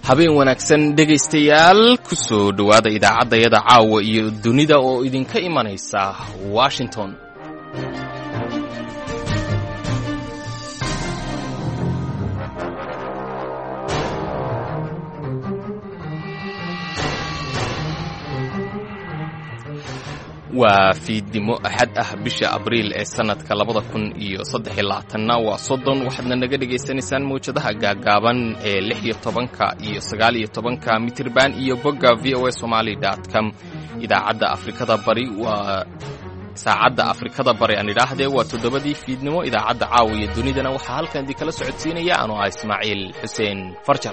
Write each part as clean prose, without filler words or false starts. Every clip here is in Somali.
habeen wanaagsan dhegaystayaal ku soo dhowaada idaacaddayada caawa iyo dunida oo idinka imanaysa Washington. waa fiidnimo axad ah bisha abriil ee sanadka 2023 waa 30 waxaadna naga dhageysanaysaan mawjadaha gaagaaban ee 16 iyo 19 mitirban iyo bogga voasomali.com. idaacadda Afrikada Bari waa saacadda Afrikada Bari aan idhaahdee waa 7 fiidnimo. idaacadda caawa iyo dunidana waxaa halkan idin kala socodsiinaya anoo ah Ismaaciil Xuseen Farjar.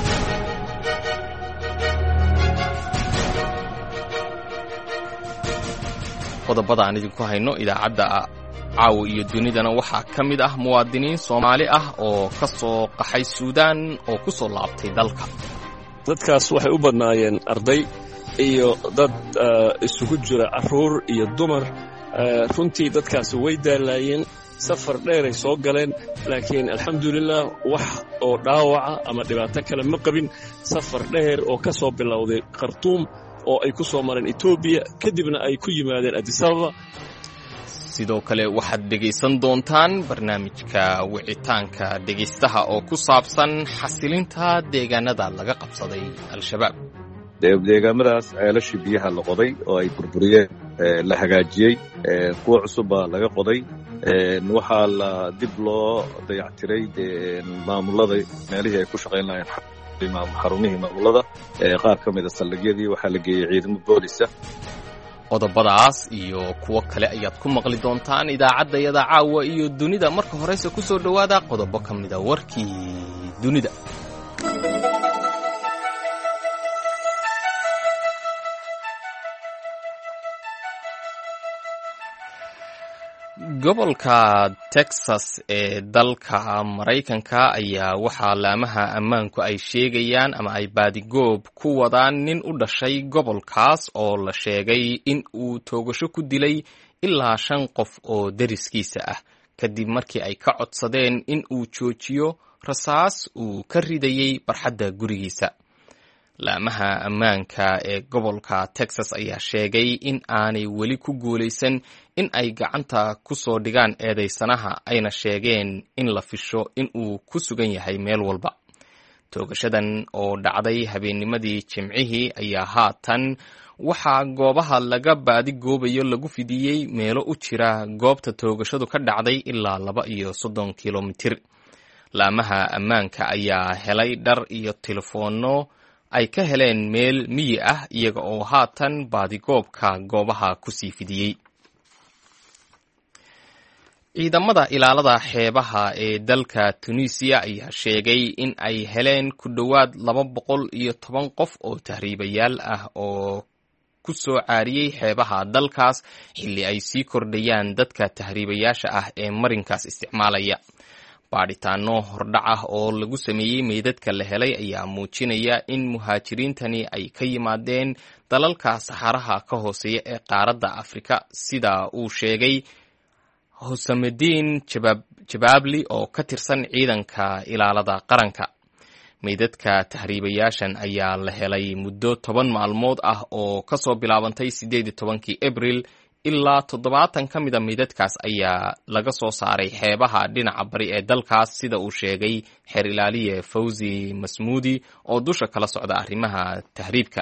qodobada aan idinku hayno idaacadda caawa iyo dunidana waxaa ka mid ah muwaadiniin Soomaali ah oo ka soo qaxay Suudaan oo ku soo laabtay dalka. dadkaas waxay u badnaayeen arday iyo dad isugu jira carruur iyo dumar. runtii dadkaas way daalayeen, safar dheeray soo galeen, laakiin alxamdulilah wax oo dhaawaca ama dhibaato kale ma qabin. safar dheer oo ka soo bilowday Khartoum oo ay ku soo mareen Ethiopia kadibna ay ku yimaadeen Addis Ababa. sidoo kale waxaad dhegaysan doontaan barnaamijka wicitaanka dhegaystaha oo ku saabsan xasilinta deegaanada laga qabsaday al-shabaab. deegaamadaas ceelashii biyaha la qoday oo ay burburiyeen la hagaajiyey, kuwa cusub baa laga qoday. waxaa la dib loo dayactiray maamulada meelihii ay ku shaqayn lahayn xarumihii maamulada. qaar ka mida saldhigyadii waxaa la geeyey ciidamo boolisa. qodobadaas iyo kuwo kale ayaad ku maqli doontaan idaacaddayada caawa iyo dunida. marka horeyse ku soo dhowaada qodobo ka mida warkii dunida. gobolka Texas ee dalka Maraykanka ayaa waxaa laamaha ammaanku ay sheegayaan ama ay baadigoob ku wadaan nin u dhashay gobolkaas oo la sheegay in uu toogasho ku dilay ilaa 5 qof oo deriskiisa ah kadib markii ay ka codsadeen in uu joojiyo rasaas uu ka ridayay barxadda gurigiisa. laamaha ammaanka ee gobolka Texas ayaa sheegay in aanay weli ku guulaysan in ay gacanta ku soo dhigaan eedaysanaha, ayna sheegeen in la fisho in uu ku sugan yahay meel walba. toogashadan oo dhacday habeennimadii Jimcihii ayaa haatan waxaa goobaha laga baadigoobayo lagu fidiyey meelo u jira goobta toogashadu ka dhacday ilaa 32 kilomitir. laamaha ammaanka ayaa helay dhar iyo telefoonno ay ka heleen meel miyi ah iyaga oo haatan baadigoobka goobaha ku sii fidiyey. ciidamada ilaalada xeebaha ee dalka Tunisia ayaa sheegay in ay heleen ku dhowaad 210 qof oo tahriibayaal ah oo ku soo caariyey xeebaha dalkaas xilli ay sii kordhayaan dadka tahriibayaasha ah ee marinkaas isticmaalaya. baadhitaano hordhac ah oo lagu sameeyey meydadka la helay ayaa muujinaya in muhaajiriintani ay ka yimaadeen dalalka saxaraha ka hooseeya ee qaaradda Afrika, sida uu sheegay Hossamuddin Jababli oo ka tirsan ciidanka ilaalada qaranka. meydadka tahriibayaashan ayaa la helay muddo 10 maalmood ah oo ka soo bilaabantay 18 Abriil ilaa 70 ka mida meydadkaas ayaa laga soo saaray xeebaha dhinaca bari ee dalkaas, sida uu sheegay xeer ilaaliye Fawzi Masmuudi oo dusha kala socda arrimaha tahriibka.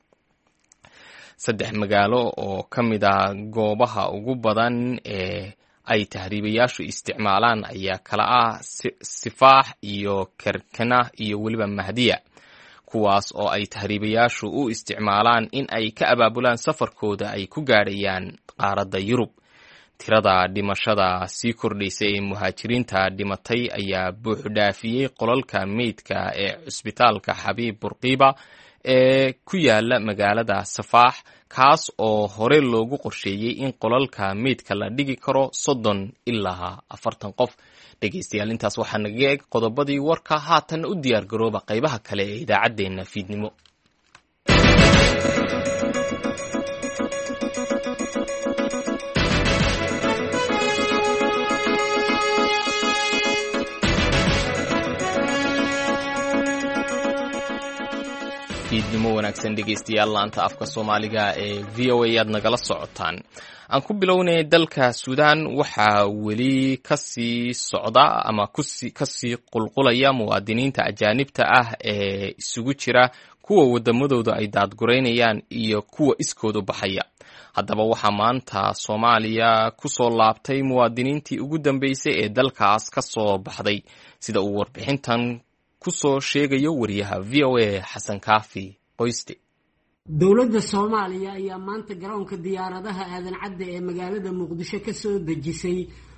3 magaalo oo ka mida goobaha ugu badan ee ay tahriibayaashu isticmaalaan ayaa kala ah Sifaax iyo Kerkena iyo weliba Mahdiya, kuwaas oo ay tahriibayaashu u isticmaalaan in ay ka abaabulaan safarkooda ay ku gaadhayaan qaaradda Yurub. tirada dhimashada sii kordhaysay ee muhaajiriinta dhimatay ayaa buux dhaafiyey qolalka meydka ee cusbitaalka Xabiib Burqiba ee ku yaala magaalada Safaax, kaas oo hore loogu qorsheeyey in qolalka meydka la dhigi karo 30 ilaa 40 qof. dhegaystayaal, intaas waxaa naga eeg qodobadii warka. haatan u diyaar garooba qaybaha kale ee idaacaddeenna fiidnimo. fiidnimo wanaagsan dhegaystayaal laanta afka Soomaaliga ee VOA aad nagala socotaan. Aan ku bilownay dalka Suudaan waxaa weli kasii socda ama kasii qulqulaya muwaadiniinta ajaanibta ah ee isugu jira kuwa wadamadooda ay daadgureynayaan iyo kuwa iskoodu baxaya. Haddaba waxaa maanta Soomaaliya ku soo laabtay muwaadiniintii ugu dambeysay ee dalkaas ka soo baxday sida uu warbixintan kusoo sheegayo wariyaha VOA Xasan Kaafi Qoyste. dowladda Soomaaliya ayaa maanta garoonka diyaaradaha aadan cadde ee magaalada Muqdisho ka soo dejisay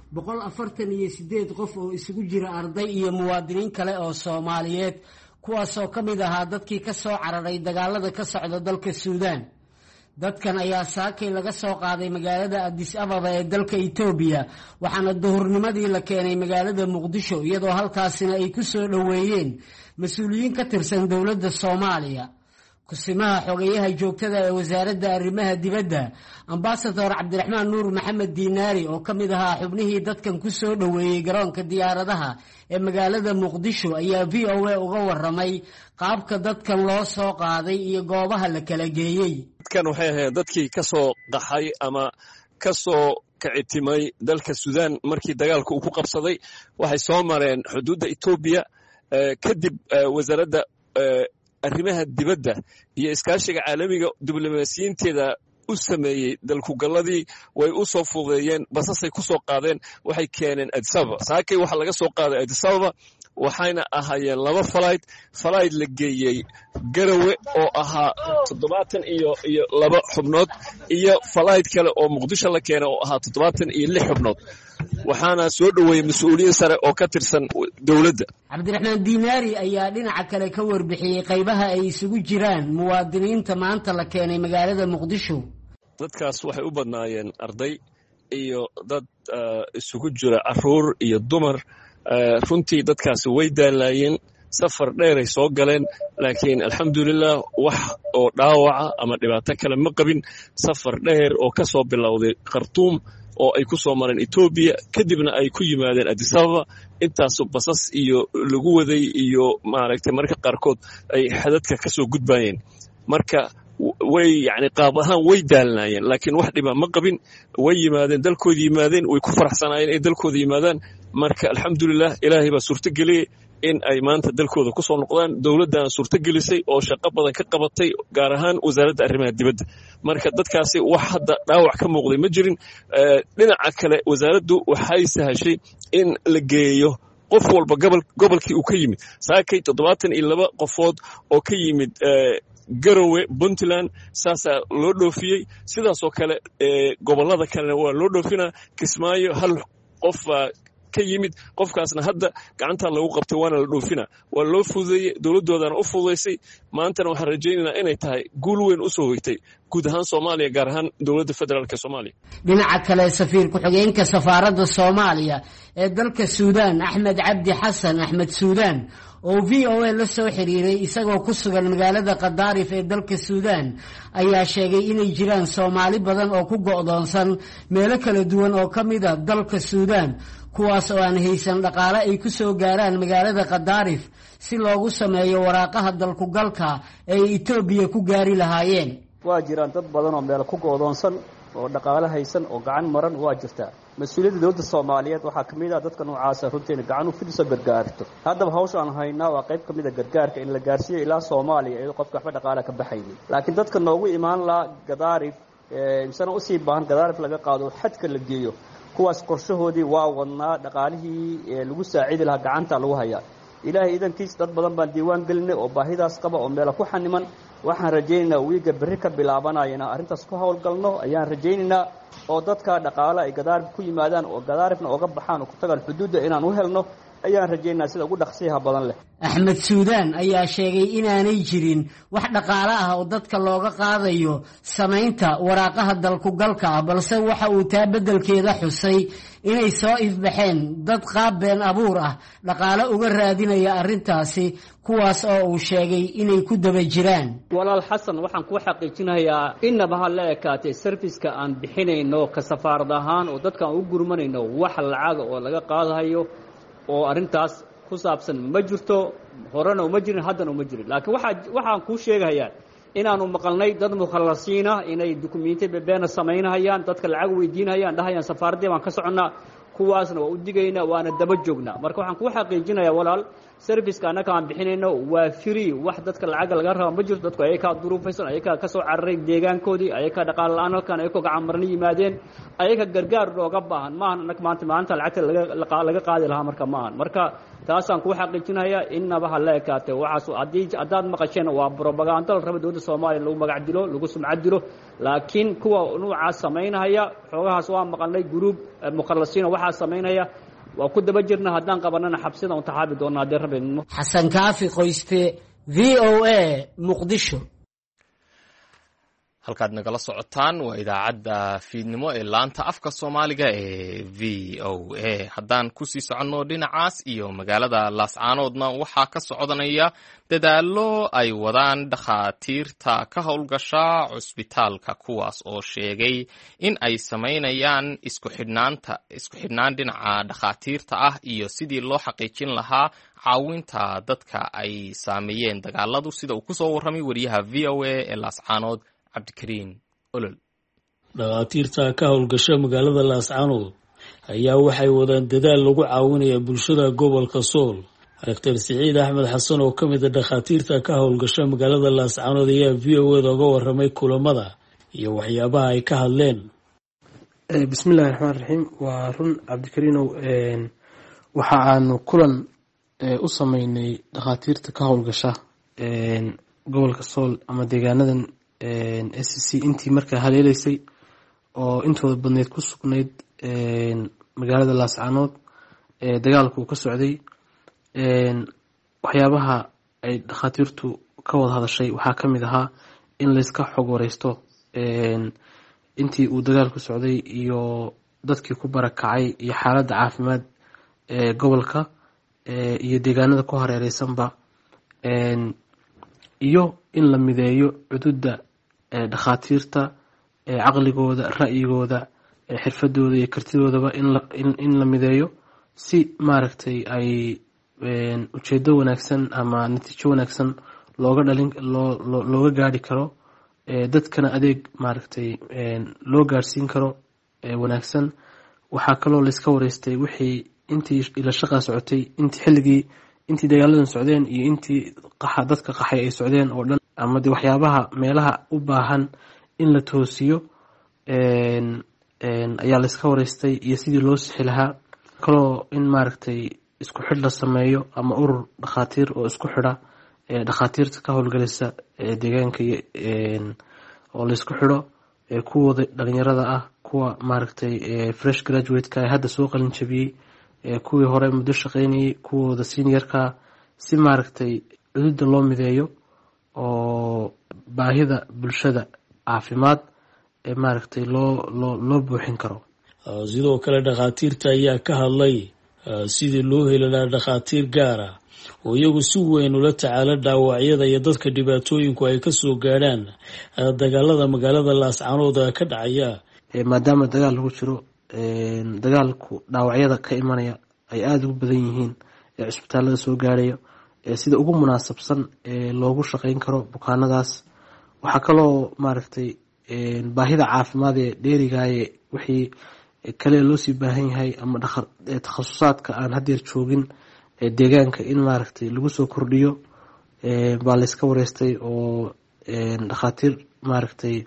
148 qof oo isugu jira arday iyo muwaadiniin kale oo Soomaaliyeed kuwaas oo kamid ahaa dadkii ka soo cararay dagaalada ka socda dalka Suudaan. dadkan ayaa saakay laga soo qaaday magaalada Addis Ababa ee dalka Itoobiya waxaana duhurnimadii la keenay magaalada Muqdisho iyadoo halkaasina ay ku soo dhaweeyeen mas'uuliyiin ka tirsan dowladda Soomaaliya. kusimaha xogayaha joogtada ee wasaaradda arrimaha dibadda Ambassador Cabdiraxmaan Nuur Maxamed Diinaari oo kamid ahaa xubnihii dadkan ku soo dhaweeyay garoonka diyaaradaha ee magaalada Muqdisho ayaa VOA uga waramay qaabka dadkan loo soo qaaday iyo goobaha la kala geeyay. dadkan waxay ahayd dadkii ka soo qaxay ama ka soo kicitimay dalka Suudaan markii dagaalku uu ku qabsaday waxay soo mareen xuduudda Itoobiya kadib wasaaradda arrimaha dibadda iyo iskaashiga caalamiga diblomaasiyiinteeda u sameeyay dalku galladii way u soo fuudeeyeen basasay ku soo qaadeen waxay keeneen Addis Ababa. saakay waxa laga soo qaaday Addis Ababa waxayna ahaayeen 2 flight la geeyay Garowe oo ahaa 72 xubnood iyo flight kale oo Muqdisho la keenay oo ahaa 76 xubnood waxaana soo dhaweeyay mas'uuliyiin sare oo ka tirsan dawladda. Cabdiraxmaan Diinaari ayaa dhinaca kale ka warbixiyay qaybaha ay isugu jiraan muwaadiniinta maanta la keenay magaalada Muqdisho. dadkaas waxay u badnaayeen arday iyo dad isugu jira caruur iyo dumar. runtii dadkaasi way daalayeen safar dheer ay soo galeen laakiin alxamdulillah wax oo dhaawaca ama dhibaato kale ma qabin. safar dheer oo ka soo bilowday Khartoum oo ay ku soo mareen Itoobiya kadibna ay ku yimaadeen Addis Ababa intaas basas iyo lagu waday iyo maaragtay marka qaarkood ay xadadka ka soo gudbayeen. marka way qaab ahaan way daalnaayeen laakiin wax dhiba ma qabin. way yimaadeen dalkooda yimaadeen way ku faraxsanaayeen in dalkooda yimaadaan. marka alxamdulillah ilaahay baa suurto geliyay in ay maanta dalkooda ku soo noqdaan. dawladdaana suurto gelisay oo shaqo badan ka qabatay gaar ahaan wasaaradda arrimaha dibadda. marka dadkaasi wax hadda dhaawac ka muuqday ma jirin. dhinaca kale wasaaraddu waxay sahashay in la geeyo qof walba gobolkii uu ka yimid. saakay 72 qofood oo ka yimid Garowe Puntland saasaa loo dhoofiyey. sidaasoo kale gobollada kalena waa loo dhoofinaa. Kismaayo hal qof ka yimid qofkaasna hadda gacanta lagu qabtay waana la dhoofina waa loo fududeeyay dawladdoodana u fududeysay. maantana waxaan rajaynaynaa inay tahay guul weyn u soo hoytay guud ahaan Soomaaliya gaar ahaan dawladda federaalka Soomaaliya. dhinaca kale safiir ku-xigeenka safaaradda Soomaaliya ee dalka Suudaan Axmed Cabdi Xasan Axmed Suudaan oo VOA la soo xiriiray isagoo ku sugan magaalada Qadaarif ee dalka Suudaan ayaa sheegay inay jiraan Soomaali badan oo ku go'doonsan meelo kala duwan oo kamid ah dalka Suudaan kuwaas oo aan haysan dhaqaale ay ku soo gaaraan magaalada Qadaarif si loogu sameeyo waraaqaha dalku galka ay Itoobiya ku gaari lahaayeen. waa jiraan dad badan oo meel ku go'doonsan oo dhaqaale haysan oo gacan maran waa jirtaa. mas'uuliyadda dawladda Soomaaliyeed waxaa kamid ah dadka noocaas runtii gacan u fidiso gargaarto. haddaba hawsha aan haynaa waa qayb kamid ah gargaarka in la gaarsiiyo ilaa Soomaaliya iyadoo qofka waxba dhaqaale ka baxaynin. laakiin dadka noogu imaan la Qadaarif insana u sii baahan Qadaarif laga qaado xadka la geeyo kuwaas qorshahoodii waa wadnaa. dhaqaalihii lagu saacidi lahaa gacanta lagu hayaa. ilaahay idankiis dad badan baan diiwaan gelinay oo baahidaas qaba oo meel ku xaniman. waxaan rajaynaynaa wiiga berri ka bilaabanayna arrintaas ku hawlgalno ayaan rajaynaynaa oo dadka dhaqaale ay Qadaarif ku yimaadaan oo Qadaarifna uga baxaan oo ku tagaan xuduudda inaan u helno ayaan rajaynaynaa sida ugu dhaqsiyaha badan leh. Axmed Suudaan ayaa sheegay inaanay jirin wax dhaqaale ah oo dadka looga qaadayo samaynta waraaqaha dalku galka ah balse waxa uu taa beddelkeeda xusay inay soo ifbaxeen dad qaab been abuur ah dhaqaale uga raadinaya arrintaasi kuwaas oo uu sheegay inay ku daba jiraan. walaal Xasan waxaan ku xaqiijinayaa inaba ha la ekaatay service-ka aan bixinayno ka safaarad ahaan oo dadka aan u gurmanayno wax lacag oo laga qaadayo oo arrintaas ku saabsan ma jirto. horena uma jirin haddana uma jirin laakiin waxaan kuu sheegahayaa inaanu maqalnay dad mukhallasiina inay dukumiinti bebeena samaynahayaan dadka lacag weydiinahayaan dhahayaan safaaraddii baan ka soconnaa kuwaasna waa u digaynaa waana daba joognaa marka waxaan kuu xaqiijinayaa walaal serviceka annaga aan bixinayno waa free wax dadka lacagga laga raba ma jirto dadku ayakaa duruufaysan ayakaa ka soo cararay deegaankoodii ayakaa dhaqaale la-aan halkan ayakoo gacan marni yimaadeen ayaka gargaar looga baahan maahan annaga maanta lacagta laga qaadi lahaa marka maahan marka taasaan kuu xaqiijinayaa innaba ha la ekaatee waxaas haddaad maqasheen waa brobagando la raba dowladda soomaaliya lagu magac dilo lagu sumcad dilo laakiin kuwa nuucaas samaynahaya xoogahaas waa maqalnay gruub mukhallasiina waxaa samaynaya waa ku daba jirna haddaan qabanana xabsida un taxaabi doona haddii rabbi idmo xasan kaafi qoyste v o a muqdisho halkaad nagala socotaan waa idaacadda fiidnimo ee laanta afka soomaaliga ee v o a haddaan kusii soconno dhinacaas iyo magaalada laascaanoodna waxaa ka socdanaya dadaallo ay wadaan dhakhaatiirta ka howlgasha cusbitaalka kuwaas oo sheegay in ay samaynayaan isku xidhnaan dhinaca dhakhaatiirta ah iyo sidii loo xaqiijin lahaa caawinta dadka ay saameeyeen dagaaladu sida uu kusoo warramay wariyaha v o a ee laascaanood cabdikariin olol dhakhaatiirta ka howlgasha magaalada laascaanood ayaa waxay wadaan dadaal lagu caawinaya bulshada gobolka sool doctor siciid axmed xasan oo ka mid a dhakhaatiirta ka howlgasha magaalada laascaanood ayaa v o a da uga warramay kulamada iyo waxyaabaha ay ka hadleen. bismillahi raxmaan raxiim waa run cabdikariinow waxa aanu kulan u sameynay dhakhaatiirta ka howlgasha gobolka sool ama deegaanadan SCC intii markaa haleelaysay oo intooda badneed ku sugnayd magaalada laascaanood dagaalku uu ka socday waxyaabaha ay dhakhaatiirtu ka wada hadashay waxaa ka mid ahaa in layska xog wareysto intii uu dagaalku socday iyo dadkii ku barakacay iyo xaaladda caafimaad ee gobolka iyo deegaanada ku hareereysanba iyo in la mideeyo cududa dhakhaatiirta caqligooda ra'yigooda xirfadooda iyo kartidoodaba in la mideeyo si maaragtay ay ujeedo wanaagsan ama natiijo wanaagsan looga gaari karo dadkana adeeg maaragtay loo gaarsiin karo wanaagsan. waxaa kaloo layska wareystay wixii intii ila shaqaa socotay intii dagaaladan socdeen iyo intii dadka qaxay ay socdeen oo dhan ama de waxyaabaha meelaha u baahan in la toosiyo ayaa layska wareystay iyo sidii loo sixi lahaa. kaloo in maaragtay isku xidh la sameeyo ama urur dhakhaatiir oo isku xidha dhakhaatiirta ka howlgalaysa deegaanka oo laysku xidho kuwooda dhalinyarada ah kuwa maaragtay fresh graduate-ka ee hadda soo qalin jabiyey kuwii hore muddo shaqeynayay kuwooda seniorka si maaragtay cududa loo mideeyo oo baahida bulshada caafimaad ee maaragtay loo buuxin karo. sidoo kale dhakhaatiirta ayaa ka hadlay sidii loo heli lahaa dhakhaatiir gaara oo iyagu si weyn ula tacaala dhaawacyada iyo dadka dhibaatooyinku ay ka soo gaadhaan dagaalada magaalada laascaanood ka dhacaya maadaama dagaal lagu jiro dagaalku dhaawacyada ka imanaya ay aada ugu badan yihiin ee cusbitaalada soo gaarhayo sida ugu munaasabsan ee loogu shaqeyn karo bukaanadaas. waxaa kaloo maaragtay baahida caafimaad ee dheerigaaye wixii kale loo sii baahan yahay ama takhasusaadka aan haddeer joogin deegaanka in maaragtay lagu soo kordhiyo baa layska wareystay oo dhakhaatiir maaragtay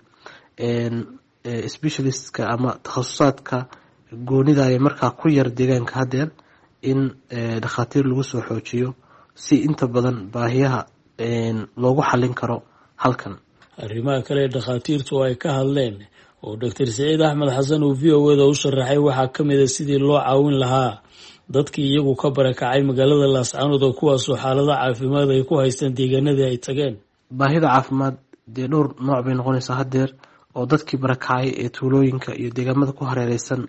specialistka ama takhasusaadka goonidaya markaa ku yar deegaanka haddeer in dhakhaatiir lagu soo xoojiyo si inta badan baahiyaha loogu xallin karo halkan. arrimaha kale ee dhakhaatiirtu ay ka hadleen oo doctor siciid axmed xasan uu v o a da u sharaxay waxaa ka mid a sidii loo caawin lahaa dadkii iyagu ka barakacay magaalada laascaanood oo kuwaasoo xaalada caafimaad ay ku haystaan deegaanadii ay tageen. baahida caafimaad dee dhowr nooc bay noqonaysaa haddeer oo dadkii barakacay ee tuulooyinka iyo deegaamada ku hareereysan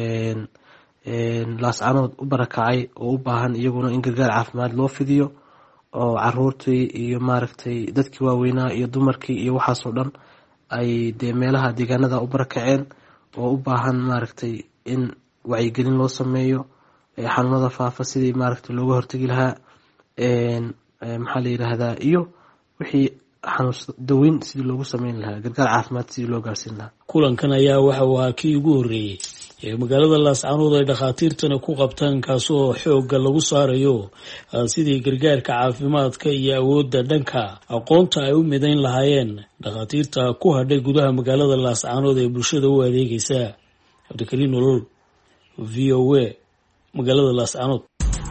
laascaanood u barakacay oo u baahan iyaguna in gargaar caafimaad loo fidiyo oo caruurtii iyo maaragtay dadkii waaweynaa iyo dumarkii iyo waxaasoo dhan ay dee meelaha deegaanada u barakaceen oo u baahan maaragtay in wacyigelin loo sameeyo xanuunada faafa sidii maaragtay looga hortegi lahaa. maxaa la yidhaahdaa iyo wixii xanuunsan daweyn sidii loogu sameyn lahaa, gargaar caafimaad sidii loo gaarsiin lahaa. kulankan ayaa waxa uu ahaa kii ugu horreeyey ee magaalada laascaanood ay dhakhaatiirtani ku qabtaan, kaasoo xoogga lagu saarayo sidii gargaarka caafimaadka iyo awoodda dhanka aqoonta ay u midayn lahaayeen dhakhaatiirta ku hadhay gudaha magaalada laascaanood ee bulshada u adeegaysa. cabdikariin nolol, v o a, magaalada laascaanood.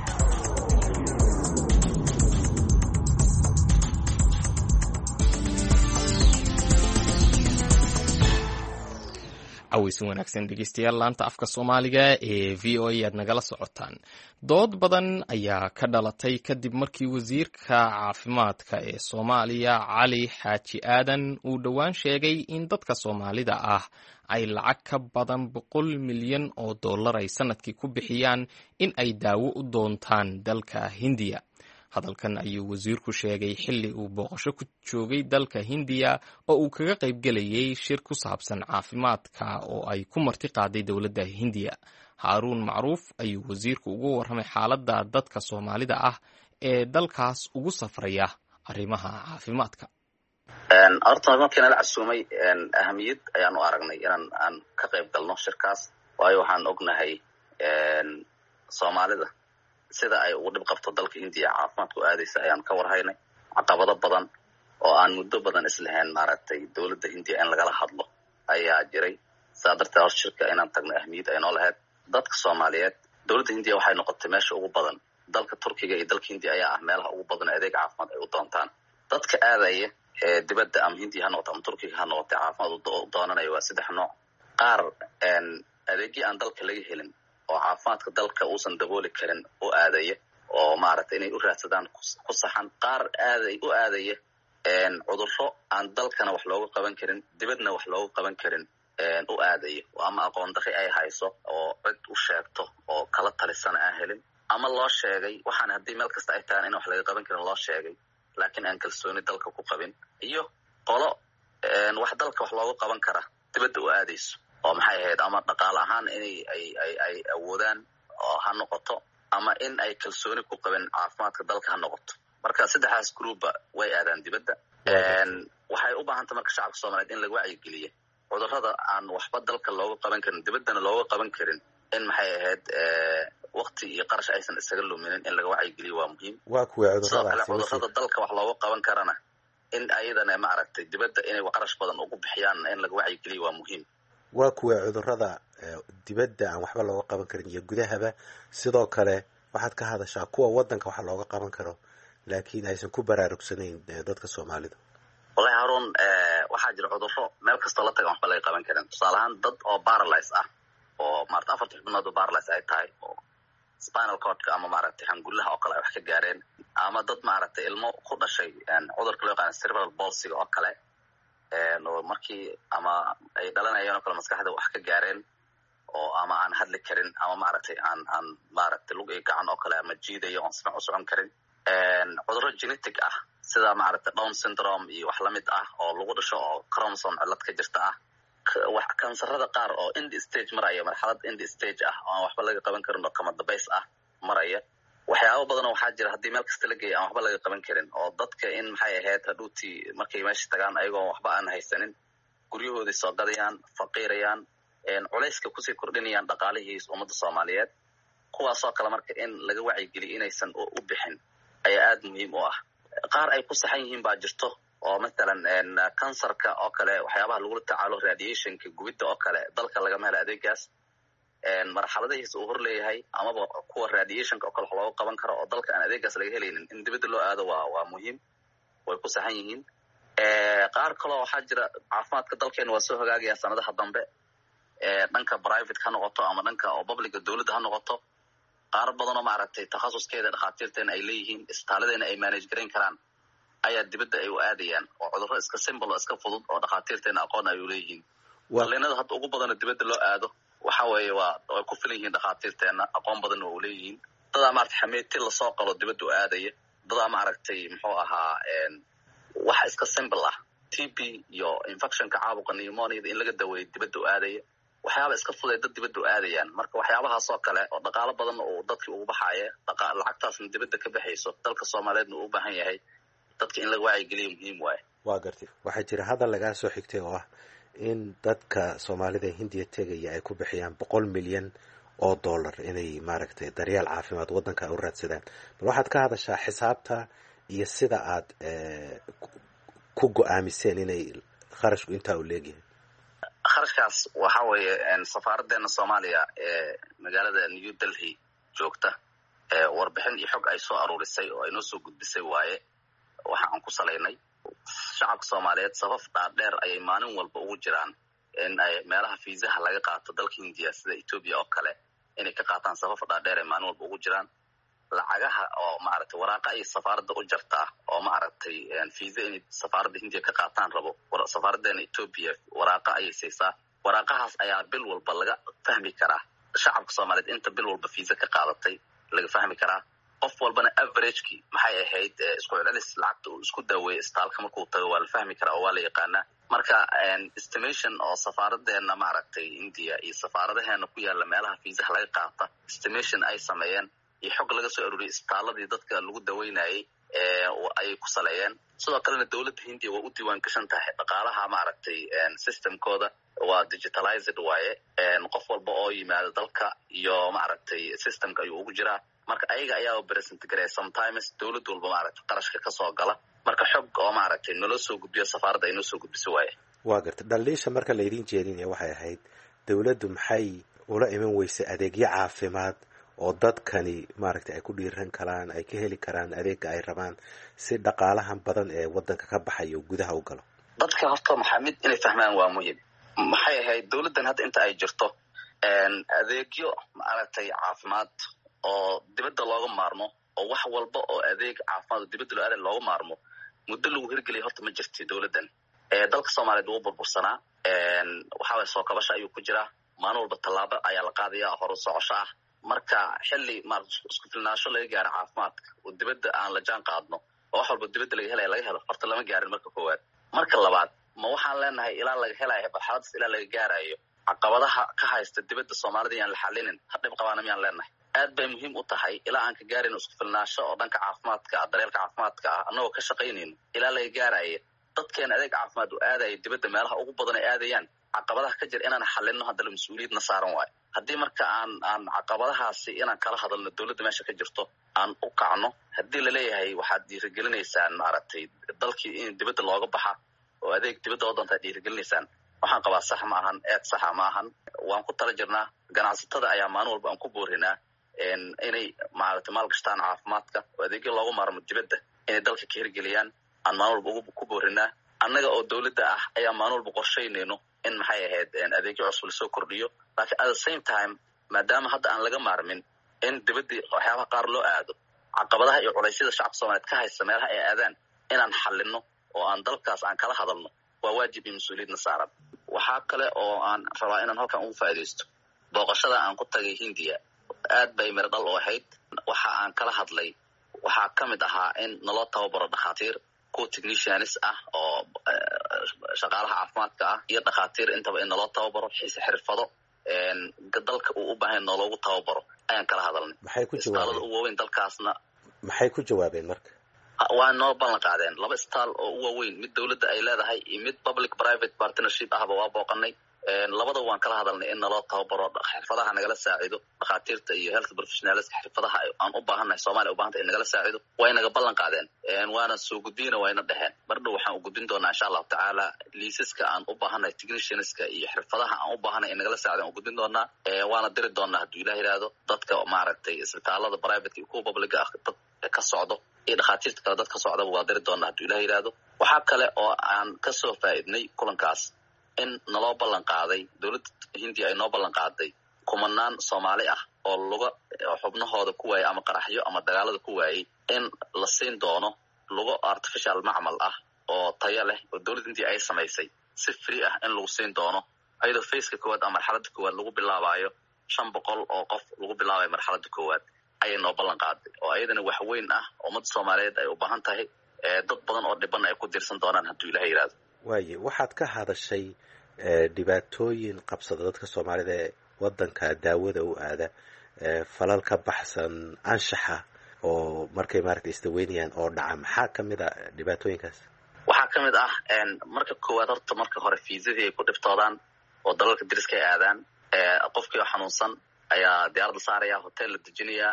caweysin wanaagsan dhegeystayaal, laanta afka soomaaliga ee v o a aad nagala socotaan. dood badan ayaa ka dhalatay kadib markii wasiirka caafimaadka ee soomaaliya cali xaaji aadan uu dhowaan sheegay in dadka soomaalida ah ay lacag ka badan 100 milyan oo dollar ay sanadkii ku bixiyaan in ay daawo u doontaan dalka Hindiya. hadalkan ayuu wasiirku sheegay xilli uu booqasho ku joogay dalka Hindiya oo uu kaga qayb galayay shir ku saabsan caafimaadka oo ay ku marti qaaday dowladda Hindiya. Haaruun Macruuf ayuu wasiirku ugu warramay xaaladda dadka Soomaalida ah ee dalkaas ugu safraya arrimaha caafimaadka. horta markii la casuumay ahamiyad ayaan u aragnay inaan ka qayb galno shirkaas, waayo waxaan ognahay Soomaalida sida ay ugu dhib qabto dalka Hindiya caafimaadku aadaysa ayaan ka warhaynay. caqabado badan oo aan muddo badan islahayn maaragtay dowladda Hindiya in lagala hadlo ayaa jiray. saadartaa shirka inaan tagno ahmiyad ay noo lahayd dadka Soomaaliyeed. dowladda Hindiya waxay noqotay meesha ugu badan. dalka Turkiga iyo dalka Hindiya ayaa ah meelaha ugu badan adeeg caafimaad ay u doontaan. dadka aadaya dibadda ama Hindiya ha noqoto ama Turkiga ha noqoto caafimaad u doonanaya waa 3 nooc. qaar adeegii aan dalka laga helin oo caafimaadka dalka uusan dabooli karin oo aadaya oo maaragtay inay u raadsadaan ku saxan. qaar u aadaya cudurro aan dalkana wax looga qaban karin dibadna wax looga qaban karin u aadaya, ama aqoon darri ay hayso oo cid u sheegto oo kala talisana aan helin, ama loo sheegay waxaan haddii meel kasta ay tahaan in wax laga qaban karin loo sheegay laakiin aan kalsooni dalka ku qabin, iyo qolo wax dalka wax looga qaban kara dibadda u aadayso oo maxay ahayd ama dhaqaale ahaan inay ay awoodaan oo ha noqoto ama in ay kalsooni ku qabeen caafimaadka dalka ha noqoto. marka saddexdaas gruubba way aadaan dibadda. waxay u baahan tahay marka shacabka Soomaaliyeed in lagu wacyigeliyo cudurrada aan waxba dalka looga qaban karin dibaddana looga qaban karin, in maxay ahayd waqti iyo qarash aysan isaga luminin in laga wacyigeliyo waa muhiim. waa kuwa cudurrada dalka wax looga qaban karana in ayadana maaragtay dibadda inay qarash badan ugu bixiyaan in laga wacyigeliyo waa muhiim. waa kuwa cudurrada dibadda aan waxba looga qaban karin iyo gudahaba. sidoo kale waxaad ka hadashaa kuwa waddanka wax looga qaban karo laakiin aysan ku baraarugsanayn dadka Soomaalida. wallahi Haaruun, waxaa jira cudurro meel kastoo la tagan waxba laga qaban karin. tusaale ahaan dad oo paralyze ah oo maaragtay 4 xubnood oo paralyze ay tahay oo spinal cordka ama maaragtay hangullaha oo kale ay wax ka gaareen, ama dad maaragtay ilmo ku dhashay cudurka loo yaqaan cerebral palsy oo kale oo markii ama ay dhalanayeen oo kale maskaxda wax ka gaareen oo ama aan hadli karin ama maaragtay aan maaragtay lug iyo gacan oo kale ama jiidayo oon sinac u socon karin. cudurro genetic ah sida maaragtay Down syndrome iyo wax la mid ah oo lagu dhasho oo chromosome cilad ka jirta ah. wax kansarrada qaar oo end stage maraya, marxalad end stage ah oo waxba laga qaban karin oo kama dambays ah maraya. waxyaabo badan waxaa jira haddii meel kasta la geeyo aan waxba laga qaban karin oo dadka in maxay ahayd hadhuutii markay meesha tagaan ayagoo waxba aan haysanin guryahoodii soo gadayaan, faqiirayaan, culayska kusii kordhinayaan dhaqaalihiis ummadda Soomaaliyeed. kuwaasoo kale marka in laga wacyigeliyo inaysan u bixin ayaa aad muhiim u ah. qaar ay ku saxan yihiin baa jirto oo matalan kansarka oo kale waxyaabaha lagula tacaalo radiationka gubidda oo kale dalka lagama helo adeegaas. marxaladihiisa uu hor leeyahay amaba kuwa radiationka oo kale wax looga qaban karo oo dalka aan adeegaas laga helaynin in dibadda loo aado waa muhiim, way ku saxan yihiin. qaar kaloo waxaa jira caafimaadka dalkeena waa soo hagaagaya sanadaha dambe, dhanka private ha noqoto ama dhanka oo publica dowladda ha noqoto. qaar badan oo maaragtay takhasuskeeda dhakhaatiirteena ay leeyihiin, isbitaalladeena ay manage garayn karaan ayaa dibadda ay u aadayaan oo cudurro iska simple oo iska fudud oo dhakhaatiirteena aqoon ay u leeyihiin. qalliinada hadda ugu badanoo dibadda loo aado waxa weeye way ku filan yihiin dhakhaatiirteena, aqoon badanna waa u leeyihiin. dadaa maaragtay xameeti lasoo qalo dibadda u aadaya, dadaa maaragtay muxuu ahaa wax iska simple ah TB iyo infectionka caabuqa pneumoniada in laga daweeyo dibadda u aadaya. waxyaaba iska fuday dad dibadda u aadayaan. marka waxyaabahaas oo kale oo dhaqaalo badan oo dadkii ugu baxaaya lacagtaasna dibadda ka baxayso dalka Soomaaliyeedna uu u baahan yahay dadka in laga wacyigeliyo muhiim waaye. waa gartay waxaa jira hadal lagaa soo xigtay oo ah in dadka Soomaalida Hindiya tegaya ay ku bixiyaan 100 milyan oo dollar inay maaragtay daryeel caafimaad waddanka u raadsadaan. bal waxaad ka hadashaa xisaabta iyo sida aad ku go'aamiseen inay kharashku intaa u leeyahay. kharashkaas waxa weeye safaaraddeena Soomaaliya ee magaalada New Delhi joogta warbixin iyo xog ay soo aruurisay oo ay noo soo gudbisay waaye waxa aan ku salaynay shacabka Soomaaliyeed safaf dhaadheer ayay maalin walba ugu jiraan in ay meelaha fiisaha laga qaato dalka Hindiya sida Ethiopia oo kale inay ka qaataan safaf dhaadheer ay maalin walba ugu jiraan. lacagaha oo maaragtay waraaqa ay safaaradda u jartaa oo maaragtay fiisa in safaaradda Hindiya ka qaataan rabo safaaraddeena Ethiopia waraaqa ayay siisaa. waraaqahaas ayaa bil walba laga fahmi karaa shacabka Soomaaliyeed inta bil walba fiisa ka qaadatay laga fahmi karaa. qof walbana average-kii maxay ahayd isku celcelis lacagta uu isku daaweeyay istaalka markuu tago waa la fahmi karaa oo waa la yaqaanaa. marka estimation oo safaaraddeena maaragtay India iyo safaaradaheena ku yaala meelaha fiisaha laga qaata estimation ay sameeyeen iyo xog laga soo ururiyay istaaladii dadka lagu daweynayay ayay ku saleeyeen. sidoo kalena dawladda Hindiya waa u diiwaan gashan tahay dhaqaalaha maaragtay systemkooda waa digitalized waaye. qof walba oo yimaado dalka iyo maaragtay systemka ayuu ugu jiraa. marka ayaga ayaa present gareey sometimes dawlad walba maaragtay qarashka ka soo gala. marka xog oo maaragtay nala soo gudbiyo safaaradda ay noo soo gudbiso waaye. waa gartay dhaliisha marka la idin jeedinaya waxay ahayd dawladdu maxay ula iman weysay adeegyo caafimaad oo dadkani maaragtay ay ku dhiiran karaan ay ka heli karaan adeega ay rabaan si dhaqaalahan badan ee waddanka ka baxayo gudaha u galo. dadka horta maxamid inay fahmaan waa muhiim. maxay ahayd dawladdan hadda inta ay jirto adeegyo maaragtay caafimaad oo dibadda looga maarmo oo wax walba oo adeeg caafimaad oo dibadda loo aaday looga maarmo muddo lagu hirgeliyay horta ma jirtay dawladdan. dalka Soomaaliyeed wuu burbursanaa. waxa way soo kabasho ayuu ku jiraa. maalin walba tallaabo ayaa la qaadayaa hor u socosho ah. marka xilli isku filnaansho laga gaaro caafimaadka oo dibadda aan la jaan qaadno oo wax walba dibadda laga helo horta lama gaarin marka koowaad. marka labaad ma waxaan leenahay ilaa laga helayo barxadaas ilaa laga gaarayo caqabadaha ka haysta dibadda Soomaalida yaan la xalinin hadhib qabaana miyaan leenahay. aad bay muhiim u tahay ilaa aan ka gaarin isku filnaansho oo dhanka caafimaadka daryeelka caafimaadka ah annagoo ka shaqaynayno ilaa laga gaarayo dadkeena adeeg caafimaad u aadaya dibadda meelaha ugu badan ay aadayaan caqabadaha ka jira inaan xalino hadda mas'uuliyadna saaran waayo. haddii marka aan caqabadahaasi inaan kala hadalno dawladda meesha ka jirto aan u kacno haddii laleeyahay waxaad dhiirigelinaysaan maaragtay dalkii in dibadda looga baxa oo adeeg dibadda oo danta dhiirigelinaysaan waxaan qabaa sax ma ahan saxa ma ahan. waan ku tala jirnaa ganacsatada ayaa maalin walba aan ku boorinaa inay maaragtay maalgashtaan caafimaadka oo adeegyo loogu maarmo dibadda inay dalka ka hirgeliyaan aan maalin walba ku boorinaa. annaga oo dawladda ah ayaa maalin walba qorshaynayno in maxay ahayd adeegyo cusub lasoo kordhiyo. laakiin at the same time maadaama hadda aan laga maarmin in dibadda waxyaabaha qaar loo aado caqabadaha iyo culeysyada shacabka Soomaaliyeed ka haysta meelaha ay aadaan inaan xalino oo aan dalkaas aan kala hadalno waa waajib iyo mas'uuliyadna saaran. waxaa kale oo aan rabaa inaan halkan ugu faa'iidaysto booqashada aan ku tagay Hindiya aad bay mir dhal u ahayd. waxa aan kala hadlay waxaa ka mid ahaa in naloo tababaro dhakhaatiir kuwa technicians ah oo shaqaalaha caafimaadka ah iyo dhakhaatiir intaba in naloo tababaro xirfado dalka uu u baahan loogu tababaro ayaan kala hadalnay. maxay ku jawaabeen ugu waaweyn dalkaasna maxay ku jawaabeen marka waa noo ballan qaadeen 2 istaal oo ugu waaweyn mid dawladda ay leedahay iyo mid public private partnership ahba waa booqanay. labada waan kala hadalnay in naloo tababaro xirfadaha nagala saacido dhakhaatiirta iyo health professionals xirfadaha aan u baahannahay Soomaaliya u baahantahay in nagala saacido way naga ballan qaadeen. waana soo gudbina wayna dhaheen bardhow waxaan u gudbin doonaa insha Allah tacaala liisaska aan u baahannahay technicianska iyo xirfadaha aan u baahannahay in nagala saacido u gudbin doonaa. waana diri doonaa haddii Ilaahay yiraahdo dadka maaragtay isbitaalada private iyo kuwa public ah dad ka socdo iyo dhakhaatiirta kale dad ka socda waa diri doonaa haddii Ilaahay yiraahdo. waxaa kale oo aan ka soo faa'iidnay kulankaas in naloo ballan qaaday dawladda Hindiya ay noo ballan qaaday kumanaan Soomaali ah oo luga xubnahooda ku waayay ama qaraxyo ama dagaalada ku waayay in la siin doono lugo artificial macmal ah oo tayo leh oo dawladda Hindiya ay samaysay si free ah in lagu siin doono ayadoo phase-ka koowaad ama marxaladda koowaad lagu bilaabayo 500 oo qof lagu bilaabayo marxaladda koowaad ayay noo ballan qaaday oo ayadana wax weyn ah ummadda Soomaaliyeed ay u baahan tahay dad badan oo dhiban ay ku dirsan doonaan haddii Ilaahay yiraahdo. waaye waxaad ka hadashay dhibaatooyin qabsada dadka soomaalida ee wadanka daawada u aada falal ka baxsan anshaxa oo markay maaragtay isdaweynayaan oo dhaca maxaa ka mid a dhibaatooyinkaas? waxaa ka mid ah marka koowaad horta marka hore fiisadii ay ku dhibtoodaan oo dalalka dariska ay aadaan qofkii oo xanuunsan ayaa diyaaradda saaraya, hotel la dejinaya,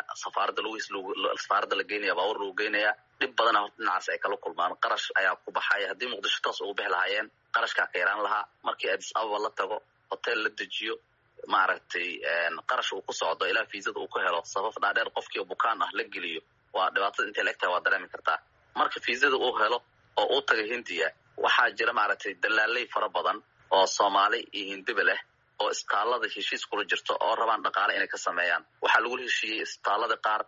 safaaradda la geynaya, baabuur lagu geynaya. dhib badana horta dhinacaas ay kala kulmaan. qarash ayaa ku baxaya. haddii muqdisho toos ugu bixi lahaayeen qarashkaa ka yaraan lahaa. markii addis ababa la tago, hotel la dejiyo, maaragtay qarash uu ku socdo ilaa fiisada uu ku helo, safaf dhaadheer qofkii bukaan ah la geliyo, waa dhibaatada intay la egtahay waa dareemi kartaa. marka fiisada uu helo oo uu taga hindiya, waxaa jira maaragtay dalaalay fara badan oo soomaali iyo hindiba leh oo isbitaallada heshiis kula jirto oo rabaan dhaqaale inay ka sameeyaan. waxaa lagu heshiiyey isbitaallada qaar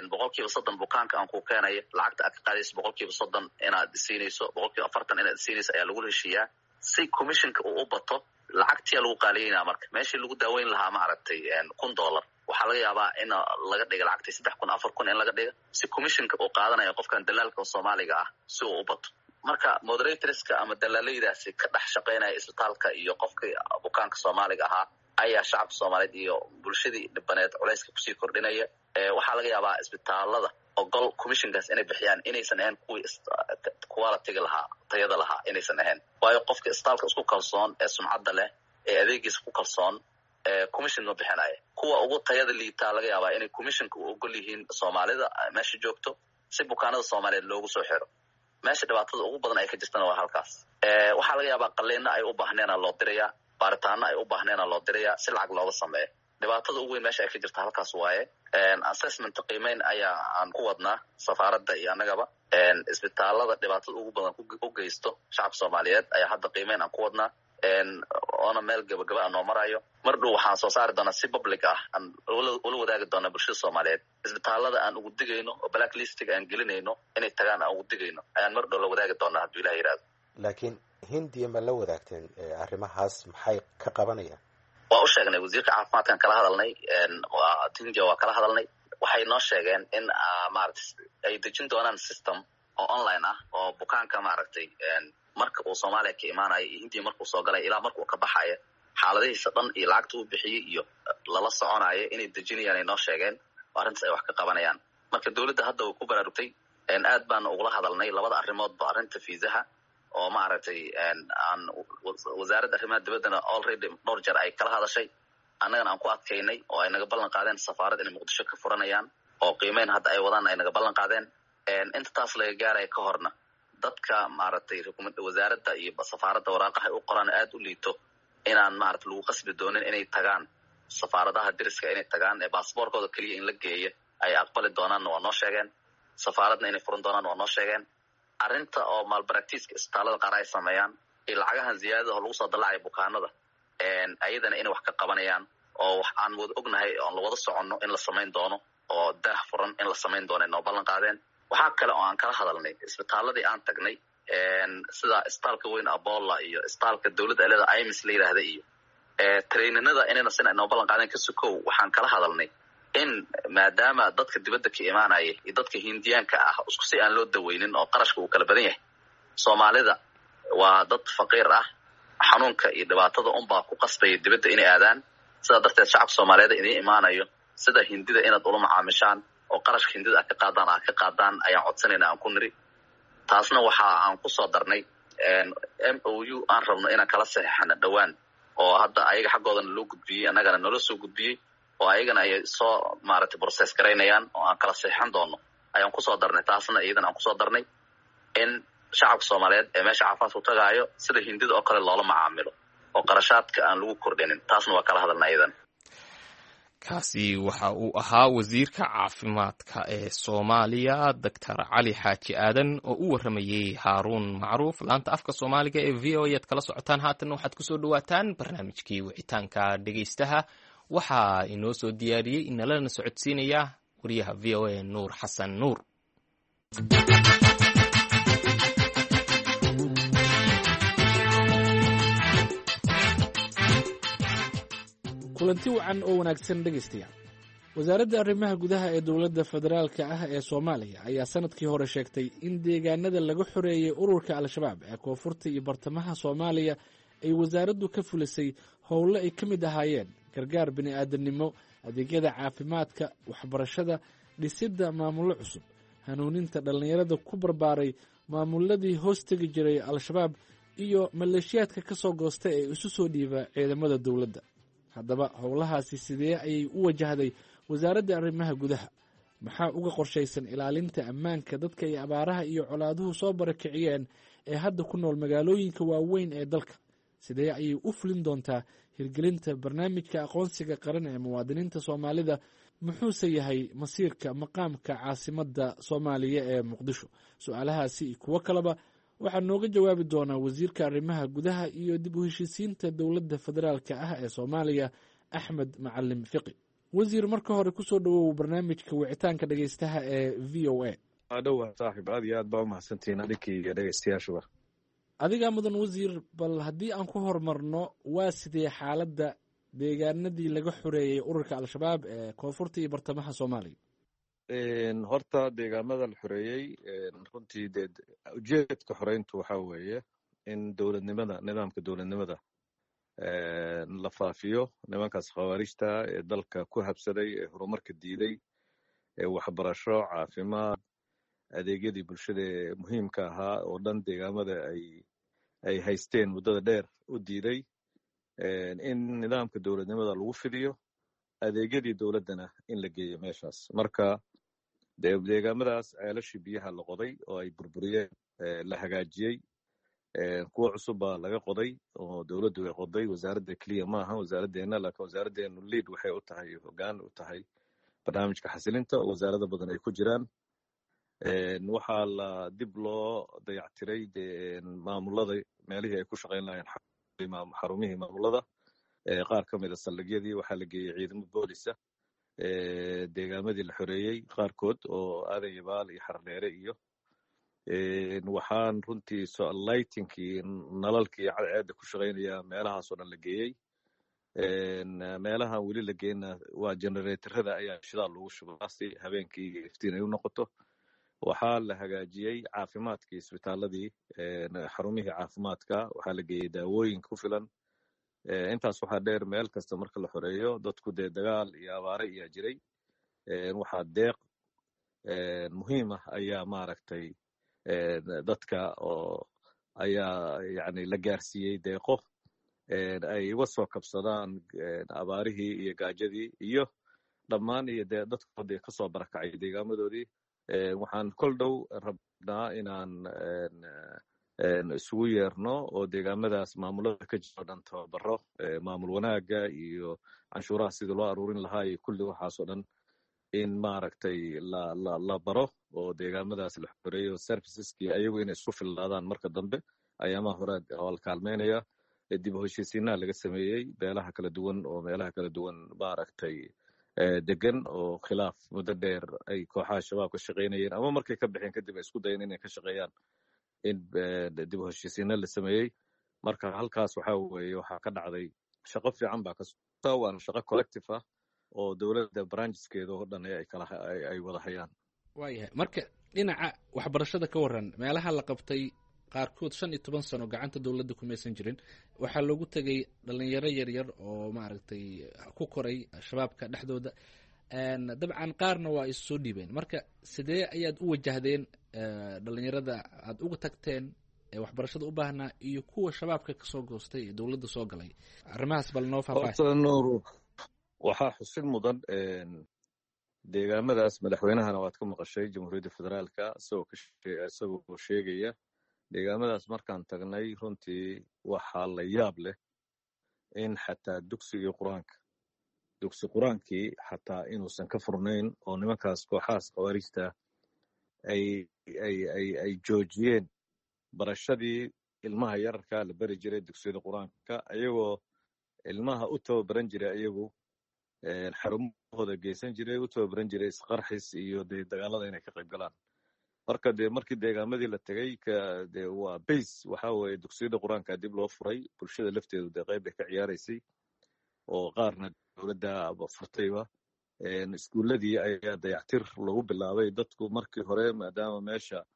30% bukaanka aan ku keenayo lacagta aad ka qaadayso 30% inaad siinayso, 40% inaad siinayso ayaa lagu heshiiyaa si commissionka uu u bato. lacagtiyaa lagu qaaliyeynaa. marka meeshii lagu daaweyn lahaa maaragtay $1,000 waxaa laga yaabaa in laga dhiga lacagtii 3,000 4,000 in laga dhiga si commissionka uu qaadanayo qofkan dalaalka soomaaliga ah si uu u bato. marka moderatorska ama dalaalaydaasi ka dhex shaqaynaya isbitaalka iyo qofkii bukaanka soomaaliga ahaa ayaa shacabka soomaaliyeed iyo bulshadii dhibaneed culayska kusii kordhinaya. waxaa laga yaabaa isbitaalada ogol commissionkaas inay bixiyaan inaysan ahayn kuwa la tegi lahaa, tayada lahaa inaysan ahayn. waayo qofka isbitaalka isku kalsoon ee sumcadda leh ee adeegiisa ku kalsoon commission ma bixinaya. kuwa ugu tayada liitaa laga yaabaa inay commissionka u ogol yihiin soomaalida meesha joogto si bukaanada soomaaliyeed loogu soo xiro. meesha dhibaatada ugu badan ay ka jirtana waa halkaas. waxaa laga yaabaa qalliinna ay u baahneena loo diraya, baaritaana ay u baahneena loo diraya si lacag looga sameeyo. dhibaatada ugu weyn meesha ay ka jirta halkaas waaye. assessment qiimeyn ayaa aan ku wadnaa safaaradda iyo annagaba. isbitaalada dhibaatada ugu badan u geysto shacabka soomaaliyeed ayaa hadda qiimeyn aan ku wadnaa oona meel gabagaba a noo marayo. mar dhow waxaan soo saari doonaa si public ah aan ula wadaagi doonaa bulshada soomaaliyeed. isbitaalada aan ugu digayno oo black listiga aan gelinayno inay tagaan aan ugu digayno ayaan mar dhow la wadaagi doonaa hadduu ilaah yidhaahdo. laakiin hindiya ma la wadaagteen arrimahaas maxay ka qabanayaan? waa u sheegnay wasiirka caafimaadkan kala hadalnay, hindiya waa kala hadalnay. waxay noo sheegeen in maaragtay ay dejin doonaan system oo online ah oo bukaanka maaragtay marka uu soomaaliya ka imaanayo iyo hindiya markuu soo galay ilaa markuu ka baxayo xaaladihiisa dhan iyo lacagta uu bixiyey iyo lala soconayo inay dejinayaan ay noo sheegeen oo arrintaas ay wax ka qabanayaan. marka dowladda hadda way ku baraarugtay. aad baana ugula hadalnay labada arrimoodba, arrinta fiisaha oo maaragtay aan wasaaradda arrimaha dibaddana already dhowr jeer ay kala hadashay, annagana aan ku adkaynay oo ay naga ballan qaadeen safaarad inay muqdisho ka furanayaan oo qiimeyn hadda ay wadaan ay naga ballan qaadeen. inta taas laga gaaraya ka horna dadka maaragtay wasaaradda iyo safaaradda waraaqaha u qoraan aad u liito inaan maaragtay lagu qasbi doonin inay tagaan safaaradaha deriska inay tagaan ee baasboorkooda keliya in la geeyo ay aqbali doonaanna waa noo sheegeen. safaaradna inay furan doonaan waa noo sheegeen. arrinta oo malbaractiiska isbitaalada qaar ay sameeyaan iyo lacagahan ziyaadada oo lagu soo dallacaya bukaanada ayadana inay wax ka qabanayaan oo wax aan wada ognahay oon la wada soconno in la samayn doono oo daah furan in la samayn doono noo ballan qaadeen. waxaa kale oo aan kala hadalnay isbitaaladii aan tagnay sida isbitaalka weyn Abolla iyo isbitaalka dowladda eleda IMS la yiraahdo iyo traininada inayna sina noo ballan qaadeen ka sukow. waxaan kala hadalnay in maadaama dadka dibadda ka imaanaya iyo dadka hindiyaanka ah isku si aan loo daweynin oo qarashka uu kala badan yahay, soomaalida waa dad faqiir ah, xanuunka iyo dhibaatada unbaa ku qasbaya dibadda inay aadaan. sidaa darteed shacabka soomaaliyeed idiin imaanayo sida hindida inaad ula macaamishaan oo qarashka hindida aad ka qaadaan ayaan codsanayna aan ku niri. taasna waxa aan ku soo darnay MOU aan rabno inaan kala saxiixano dhowaan oo hadda ayaga xaggoodana loo gudbiyey annagana nala soo gudbiyey oo ayagana ay soo maaragtay process garaynayaan oo aan kala saxiixan doono ayaan kusoo darnay. taasna iyadana aan kusoo darnay in shacabka soomaaliyeed ee meesha caafimaadka u tagaayo sida hindida oo kale loola macaamilo oo qarashaadka aan lagu kordhinin. taasna waa kala hadalna iyadana. kaasi waxa uu ahaa wasiirka caafimaadka ee Soomaaliya Dr. Cali Xaaji Aadan oo u waramayay Haaruun Macruuf. laanta afka Soomaaliga ee VOA aad kala socotaan. haatan waxaad ku soo dhawaataan barnaamijkii wicitaanka dhageystaha. waxaa inoo soo diyaariyey inalana socodsiinaya wariyaha VOA Nuur Xasan Nuur. kulanti wacan oo wanaagsan dhegaystayaal. wasaaradda arrimaha gudaha ee dowladda federaalka ah ee Soomaaliya ayaa sanadkii hore sheegtay in deegaanada laga xoreeyay ururka al-shabaab ee koonfurta iyo bartamaha Soomaaliya ay wasaaraddu ka fulisay howlo ay ka mid ahaayeen gargaar bini'aadamnimo, adeegyada caafimaadka, waxbarashada, dhisidda maamullo cusub, hanuuninta dhallinyarada ku barbaaray maamuladii hoos tegi jiray al-shabaab iyo maleeshiyaadka ka soo goosta ee isu soo dhiiba ciidamada dowladda. haddaba howlahaasi sidee ayay u wajahday wasaaradda arrimaha gudaha? maxaa uga qorshaysan ilaalinta ammaanka dadka ay abaaraha iyo colaaduhu soo barakiciyeen ee hadda ku nool magaalooyinka waaweyn ee dalka? sidee ayay u fulin doontaa hirgelinta barnaamijka aqoonsiga qaran ee muwaadiniinta soomaalida? muxuuse yahay masiirka maqaamka caasimadda soomaaliya ee muqdisho? su-aalahaasi iyo kuwo kaleba waxaa nooga jawaabi doonaa wasiirka arrimaha gudaha iyo dib u heshiisiinta dowladda federaalka ah ee soomaaliya, Axmed Macalin Fiqi. wasiir, marka hore kusoo dhawow barnaamijka wicitaanka dhegeystaha ee v o a. dhowa saaxiib, aad iyo aad baa umahadsantihiin adinkii iyo dhegeystayaashuba. adigaa mudan wasiir, bal haddii aan ku horumarno, waa sidee xaaladda deegaanadii laga xoreeyey ururka al-shabaab ee koonfurta iyo bartamaha soomaaliya? horta deegaamada la xoreeyey, runtii dee ujeedka xoreyntu waxaa weeye in dowladnimada, nidaamka dowladnimada la faafiyo. nimankaas khawaarijta ee dalka ku habsaday, ee horumarka diiday, ee waxbarasho, caafimaad, adeegyadii bulshada ee muhiimka ahaa oo dhan deegaamada ay haysteen muddada dheer u diiday, in nidaamka dowladnimada lagu fidiyo, adeegyadii dowladdana in la geeyo meeshaas. marka deegaamadaas ceelashii biyaha la qoday oo ay burburiyeen, la hagaajiyey, kuwo cusub baa laga qoday oo dowladdu ay qoday. wasaaradda keliya maaha wasaaraddeena, laakiin wasaaraddeenu liid waxay u tahay, hoggaan u tahay barnaamijka xasilinta oo wasaarado badan ay ku jiraan. waxaa la dib loo dayactiray maamulada, meelihii ay ku shaqayn lahayeen xarumihii maamulada, qaar ka mida saldhigyadii waxaa la geeyey ciidamo boolisa, deegaamadii la xoreeyey qaarkood oo aadan yabaal iyo xardheere iyo waxaan runtii lightinkii, nalalkii cadceedda ku shaqaynaya meelahaasoo dhan la geeyey. meelahan weli la geyna waa generatorada ayaa shidaal lagu shubaa si habeenkii iftiin ay u noqoto. waxaa la hagaajiyey caafimaadkii, isbitaaladii, xarumihii caafimaadka, waxaa la geeyey daawooyin ku filan. intaas waxaa dheer, meel kasta marka la xoreeyo dadku dee dagaal iyo abaare ayaa jiray. waxaa deeq muhiim ah ayaa maaragtay dadka oo ayaa yani la gaarsiiyey deeqo ay uga soo kabsadaan abaarihii iyo gaajadii iyo dhammaan iyo dee dadkoodii kasoo barakacay deegaamadoodii. waxaan kol dhow rabnaa inaan isugu yeerno oo deegaamadaas maamulada ka jiro dhan tababaro, maamul wanaaga iyo canshuuraha sidii loo aruurin lahaa iyo kulli waxaasoo dhan in maaragtay la baro oo deegaamadaas la xoreeyo. serviceski ayagu inay isku fillaadaan marka dambe ayaamaha hore oo la kaalmeynaya. dib u heshiisiinaa laga sameeyey beelaha kala duwan oo meelaha kala duwan maaragtay degan oo khilaaf muddo dheer ay kooxaha shabaab ka shaqaynayeen, ama markay ka baxeen kadib ay isku dayeen inay ka shaqeeyaan in dib u heshiisiina la sameeyey. marka halkaas waxaa weeye waxaa ka dhacday shaqo fiican baa ka socota, waana shaqo collective ah oo dowladda brancheskeeda oo dhan ay wada hayaan. waayahay, marka dhinaca waxbarashada ka waran, meelaha la qabtay qaarkood 15 sano gacanta dowladda kumaysan jirin, waxaa loogu tegay dhalinyaro yaryar oo maaragtay ku koray shabaabka dhexdooda. dabcan qaarna waa is soo dhiibeen. marka sidee ayaad u wajahdeen dhalinyarada aad uga tagteen ee waxbarashada u baahnaa iyo kuwa shabaabka kasoo goostay ee dowladda soo galay? arrimahaas bal noo faahfaahin. waxaa xusid mudan deegaamadaas madaxweynahana waad ka maqashay jamhuuriyadda federaalka isagoo sheegaya. deegaamadaas markaan tagnay runtii waxaa la yaab leh in xataa dugsi qur-aankii xataa inuusan ka furnayn oo nimankaas kooxahaas khawaarijta ay joojiyeen barashadii ilmaha yararka la beri jiray dugsiyada qur-aanka, ayagoo ilmaha u tababaran jiray, ayagu xarumahooda geysan jiray, u tababaran jiray isqarxis iyo dee dagaalada inay ka qayb galaan. marka dee markii deegaamadii la tegey dee waa base, waxaa weeye dugsiyada qur-aanka dib loo furay, bulshada lafteedu dee qayb bay ka ciyaaraysay oo qaarna dowladda furtayba. iskuuladii ayaa dayactir lagu bilaabay. dadku markii hore maadaama meesha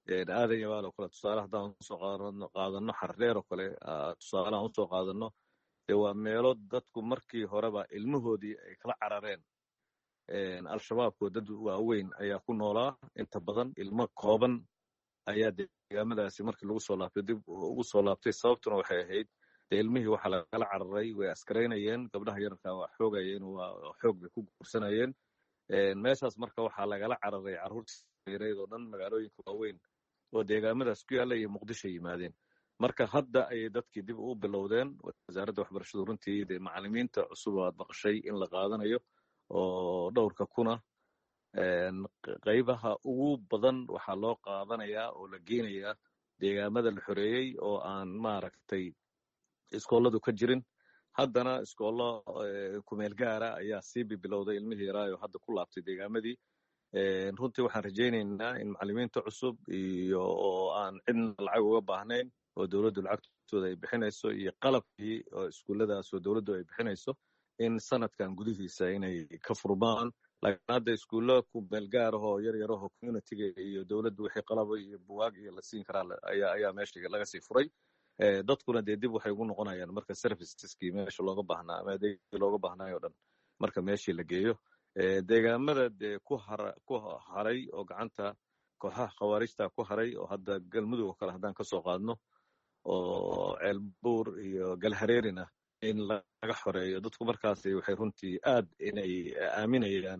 aadan yabaal oo kale tusaale haddaan usoo qaadano xardheer oo kale tusaalehaan usoo qaadano dee waa meelo dadku markii horeba ilmahoodii ay kala carareen al-shabaabku dad waaweyn ayaa ku noolaa inta badan ilmo kooban ayaa deegaamadaasi markii lagu soo laabtay dib ugu soo laabtay sababtuna waxay ahayd dee ilmihii waxaa lagala cararay way askaraynayeen gabdhaha yararka waa xoogayeen waa xoog bay ku guursanayeen meeshaas marka waxaa lagala cararay carruurtii yareed oo dhan magaalooyinka waaweyn oo deegaamadaas ku yaalla iyo muqdisho yimaadeen marka hadda ayay dadkii dib u bilowdeen wasaaradda waxbarashadu runtii dee macallimiinta cusub aad maqashay in la qaadanayo oo dhowrka kuna qaybaha ugu badan waxaa loo qaadanayaa oo la geenayaa deegaamada la xoreeyey oo aan maaragtay iskooladu ka jirin haddana iskoollo kumeel gaara ayaa sii bibilowday ilmihii yaraayo hadda ku laabtay deegaamadii runtii waxaan rajaynaynaa in macallimiinta cusub iyo oo aan cidna lacag uga baahnayn oo dowladdu lacagtooda ay bixinayso iyo qalabkii oo iskuulladaas oo dowladdu ay bixinayso in sanadkan gudihiisa inay ka furmaan laakiin hadda iskuullo kumeel gaarahoo yar yarahoo communityga iyo dowladdu wixii qalaba iyo buwaag iyo la siin karaa ayaa meesha laga sii furay dadkuna dee dib waxay ugu noqonayaan marka serviceskii meesha looga baahnaa ama adeegii looga baahnaayo o dhan marka meeshii la geeyo deegaamada dee ku haray oo gacanta kooxaha khawaarijta ku haray oo hadda galmudug oo kale haddaan kasoo qaadno oo ceelbuur iyo galhareerina in laga xoreeyo dadku markaas waxay runtii aad inay aaminayaan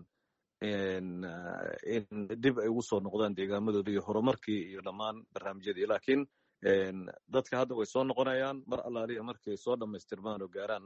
in dib ay ugu soo noqdaan deegaamadooda iyo horumarkii iyo dhammaan barnaamijyadii laakiin dadka hadda way soo noqonayaan mar allaaliya markay soo dhammaystirmaan oo gaaraan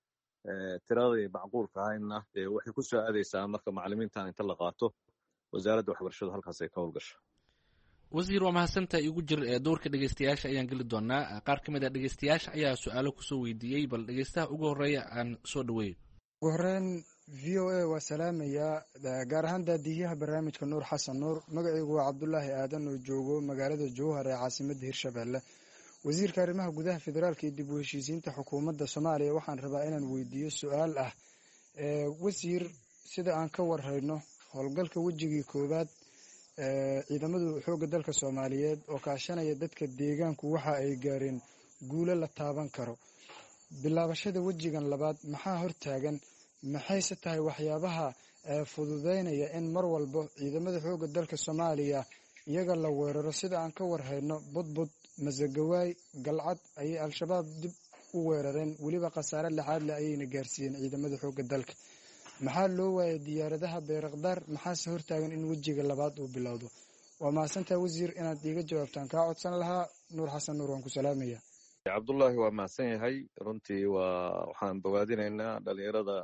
tiradii macquulka ahayna waxay ku soo aadaysaa marka macallimiintan inta la qaato wasaaradda waxbarashadu halkaas ay ka howlgasho wasiir waa mahadsantaha igu jir dowrka dhegeystayaasha ayaan geli doonaa qaar ka mid a dhegeystayaasha ayaa su-aalo kusoo weydiiyey bal dhegeystaha ugu horreeya aan soo dhaweeyo ugu horreyn v o a waa salaamayaa gaar ahaan daadiyaha barnaamijka nuur xasan nuur magacaygu waa cabdulaahi aadan oo joogo magaalada jowhar ee caasimadda hirshabeelle wasiirka arrimaha gudaha federaalka iyo dib u heshiisiinta xukuumadda soomaaliya waxaan rabaa inaan weydiiyo su-aal ah wasiir sida aan ka warhayno howlgalka wejigii koowaad ciidamadu xoogga dalka soomaaliyeed oo kaashanaya dadka deegaanku waxa ay gaareen guulo la taaban karo bilaabashada wejigan labaad maxaa hortaagan maxayse tahay waxyaabaha fududeynaya in mar walba ciidamada xoogga dalka soomaaliya iyaga la weeraro sida aan ka warhayno budbud masagawaay galcad ayay al-shabaab dib u weerareen weliba khasaare lixaad leh ayayna gaarsiiyeen ciidamada xoogga dalka maxaa loo waayay diyaaradaha beerakdaar maxaase hortaagan in wejiga labaad uu bilowdo waa mahadsantaha wasiir inaad iiga jawaabtaan kaa codsan lahaa nuur xasan nuur waan ku salaamaya cabdullaahi waa mahadsan yahay runtii waxaan bogaadinaynaa dhalinyarada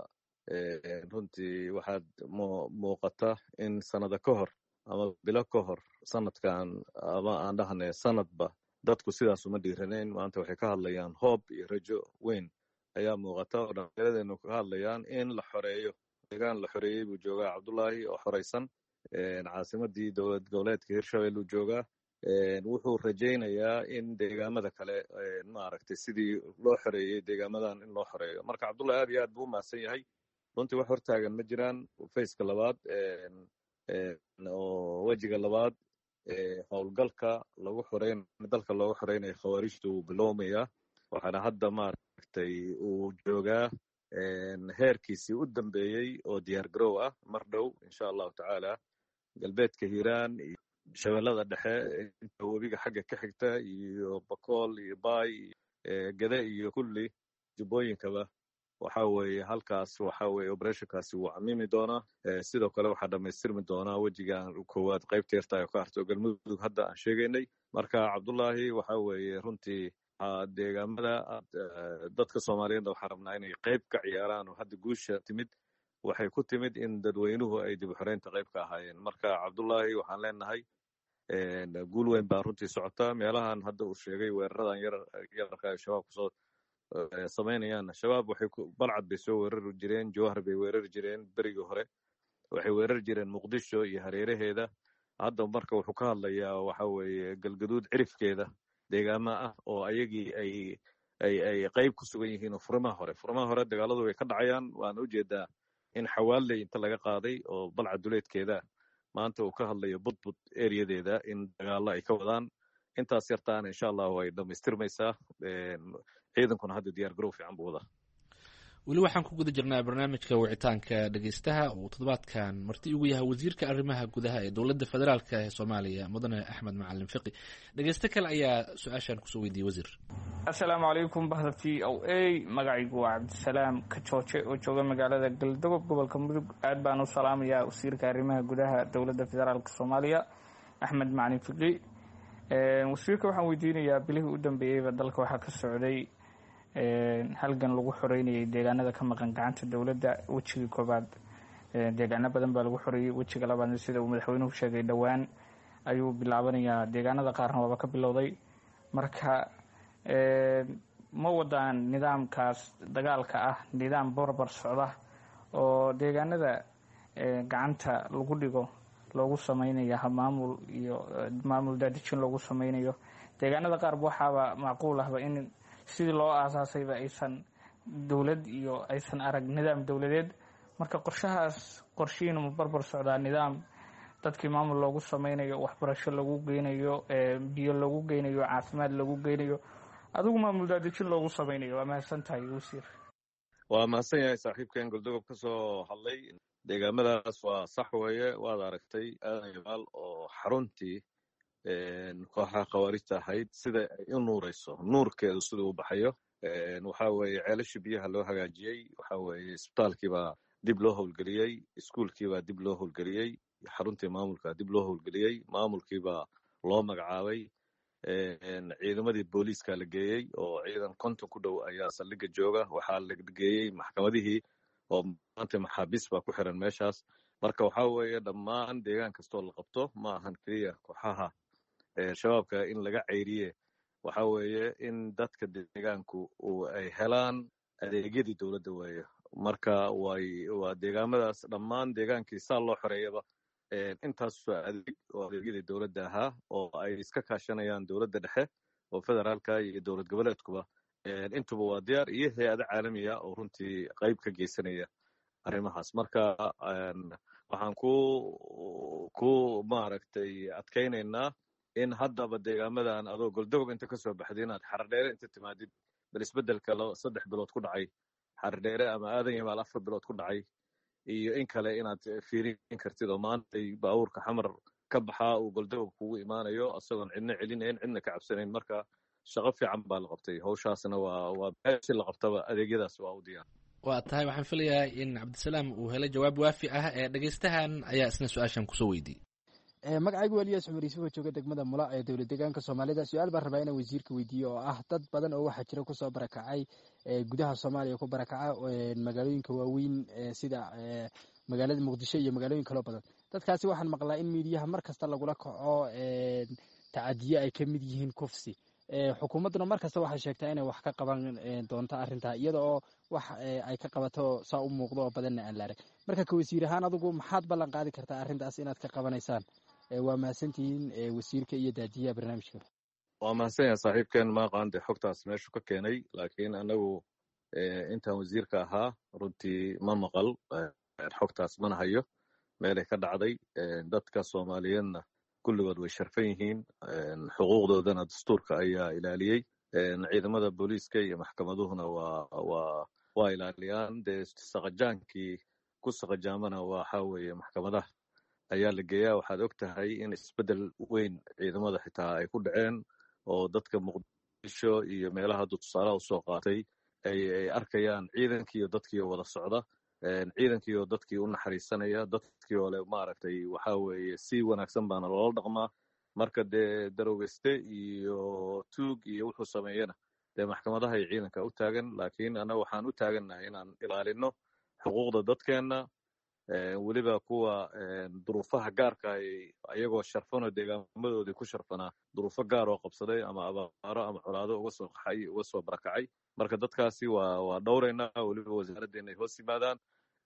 runtii waxaad muuqata in sanado ka hor ama bilo ka hor sanadkan ama aan dhahne sanadba dadku sidaas uma dhiiranayn maanta waxay ka hadlayaan hoob iyo rajo weyn ayaa muuqata oo dhallinyaradeennu ka hadlayaan in la xoreeyo deegaan la xoreeyey buu joogaa cabdullaahi oo xoreysan caasimadii dowlad goboleedka hirshabelle uu joogaa wuxuu rajaynayaa in deegaamada kale maaragtay sidii loo xoreeyey deegaamadan in loo xoreeyo marka cabdullahi aad iyo aad buu u mahadsan yahay runtii wax hortaagan ma jiraan faceka labaad oo wejiga labaad howlgalka lagu xoreyn dalka looga xoreynayo khawaarijta uu bilowmayaa waxaana hadda maaragtay uu joogaa heerkiisii u dambeeyey oo diyaar garow ah mar dhow insha allahu tacaala galbeedka hiiraan iyo shabeellada dhexe inta webiga xagga ka xigta iyo bakool iyo baay gade iyo kulli jubbooyinkaba waxa weeye halkaas waxa weeye operationkaasi wuu camimi doonaa sidoo kale waxaa dhammaystirmi doonaa wejigan koowaad qaybta yarta oo ka harto galmudug hadda aan sheegaynay marka cabdullaahi waxa weeye runtii deegaamada dadka soomaaliyeedna waxaan rabnaa inay qayb ka ciyaaraan oo hadda guusha timid waxay ku timid in dadweynuhu ay dib u xoreynta qayb ka ahaayeen marka cabdullaahi waxaan leenahay guul weyn baa runtii socotaa meelahan hadda uu sheegay weeraradan yararka ay shabaab kusoo samaynayaan shabaab waxay balcad bay soo weerari jireen jowhar bay weerari jireen berigii hore waxay weerari jireen muqdisho iyo hareeraheeda hadda marka wuxuu ka hadlayaa waxa weeye galgaduud cirifkeeda deegaama ah oo ayagii ay qayb ku sugan yihiin oo furimaha hore dagaaladu way ka dhacayaan waana ujeedaa in xawaaley inta laga qaaday oo balcad duleedkeeda maanta uu ka hadlayo budbud ereyadeeda in dagaalo ay ka wadaan. intaas yartaana insha allah way dhamaystirmaysaa. ciidankuna hadda diyaar garow fiican buu wadaa. weli waxaan ku guda jirnaa barnaamijka wicitaanka dhegeystaha uu toddobaadkan marti ugu yahay wasiirka arrimaha gudaha ee dowladda federaalk ee soomaaliya mudane axmed macalin fiqi. dhegeysto kale ayaa su-aashan kusoo weydiiyey wasiir. assalaamu calaykum bahda v o a magacaygu waa cabdisalaam kajooje oo jooga magaalada galdogob gobolka mudug. aad baan u salaamayaa wasiirka arrimaha gudaha dowladda federaalk soomaaliya axmed macalin fiqi. wasiirka waxaan weydiinayaa bilihii u dambeeyeyba dalka waxaa ka socday halgan lagu xoreynayay deegaanada ka maqan gacanta dowladda. wejigii koobaad deegaano badan baa lagu xoreeyey. wejiga labaadna sida uu madaxweynuhu sheegay dhowaan ayuu bilaabanayaa. deegaanada qaarna waaba ka bilowday. marka ma wadaan nidaamkaas dagaalka ah nidaam barbar socda oo deegaanada gacanta lagu dhigo loogu samaynayo maamul iyo maamul daadijin loogu samaynayo. deegaanada qaarba waxaaba macquul ahba in sidii loo aasaasayba aysan dowlad iyo aysan arag nidaam dowladeed. marka qorshihiina ma barbar socdaa nidaam dadkii maamul loogu samaynayo, waxbarasho lagu geynayo, biyo lagu geynayo, caafimaad lagu geynayo, adigu maamul daadijin loogu samaynayo? waa mahadsan tahay wasiir. waa mahadsan yahay saaxiibkeen goldogob ka soo hadlay. deegaamadaas waa sax weeye. waad aragtay aadan yabaal oo xaruntii kooxaha khawaarijta ahayd sida ay u nuurayso, nuurkeedu siduu u baxayo. waxa weeye ceelashii biyaha loo hagaajiyey, waxa weeye isbitaalkiibaa dib loo howlgeliyey, iskuulkiibaa dib loo howlgeliyey, xaruntii maamulka dib loo howlgeliyey, maamulkiibaa loo magacaabay. ciidamadii booliiska la geeyey oo ciidan 50 ku dhow ayaa saldhiga jooga. waxaa la geeyey maxkamadihii oo maanta maxaabiis baa ku xiran meeshaas. marka waxa weeye dhammaan deegaan kastoo la qabto ma ahan keliya kooxaha shabaabka in laga ceyriye, waxa weeye in dadka deegaanku ay helaan adeegyadii dowladda weeye. marka waa deegaamadaas dhammaan deegaankii saa loo xoreeyaba intaas adeeg oo adeegyadii dowladda ahaa oo ay iska kaashanayaan dowladda dhexe oo federaalka iyo dowlad goboleedkuba. intuba waa diyaar iyo hay-ado caalamiya oo runtii qayb ka geysanaya arrimahaas. marka waxaan ku maaragtay adkaynaynaa in haddaba deegaamadan adoo goldogob inta ka soo baxday inaad xardheere inta timaadid bal isbedelka 3 bilood ku dhacay xardheere ama aadan yabaal 4 bilood ku dhacay iyo in kale inaad fiirin kartid oo maantay baabuurka xamar ka baxaa uu goldogob kugu imaanayo asagoon cidna celinayn cidna ka cabsanayn. marka shaqo fiican baa la qabtay. hawshaasna waa meeshii la qabtaba adeegyadaas waa u diyaar. waa tahay waxaan filayaa in cabdisalaam uu helay jawaab waafi ah. dhegeystahan ayaa isna su-aashan kusoo weydiiyey. magacaygu waa Elias Cumar Yuusuf oo jooga degmada Mula ee dowlad deegaanka Soomaalida. su-aal baan rabaa inaan wasiirka weydiiyo oo ah dad badan oo waxaa jira kusoo barakacay gudaha Soomaaliya ku barakaca magaalooyinka waaweyn sida magaalada Muqdisho iyo magaalooyin kale badan. dadkaasi waxaan maqlaa in miidiyaha mar kasta lagula kaco tacadiye ay ka mid yihiin kufsi. xukuumadduna mar kasta waxay sheegtaa inay wax ka qaban doonto arrintaa iyada oo wax ay ka qabato saa u muuqdo oo badanna aan la arag. marka ka wasiir ahaan adigu maxaad ballan qaadi kartaa arrintaas inaad ka qabanaysaan? waa mahadsantihiin wasiirka iyo daadiyaha barnaamijka. waa mahadsan yahay saaxiibkeen maaqaande xogtaas meeshu ka keenay, laakiin anagu intaan wasiirka ahaa runtii ma maqal xogtaas mana hayo meelay ka dhacday. dadka Soomaaliyeedna kulligood way sharfan yihiin, xuquuqdoodana dastuurka ayaa ilaaliyey. ciidamada booliiska iyo maxkamaduhuna waa ilaaliyaan. dee saqajaankii ku saqajaamana waxa weeye maxkamadaha ayaa la geeyaa. waxaad og tahay in isbeddel weyn ciidamada xitaa ay ku dhaceen oo dadka Muqdisho iyo meelaha hadda tusaalaha usoo qaatay ay arkayaan ciidankii iyo dadkii oo wada socda, ciidankii oo dadkii u naxariisanaya, dadkii oo le maaragtay waxa weeye si wanaagsan baana loola dhaqmaa. marka dee darowgeste iyo tuug iyo wuxuu sameeyana dee maxkamadaha iyo ciidanka u taagan. laakiin annaga waxaan u taagannahay inaan ilaalino xuquuqda dadkeenna, weliba kuwa duruufaha gaarka ayagoo sharfanoo deegaamadoodii ku sharfanaa duruufo gaar oo qabsaday ama abaaro ama colaado uga soo qaxay uga soo barakacay. marka dadkaasi waa dhowraynaa, weliba wasaaraddeena ay hoos yimaadaan.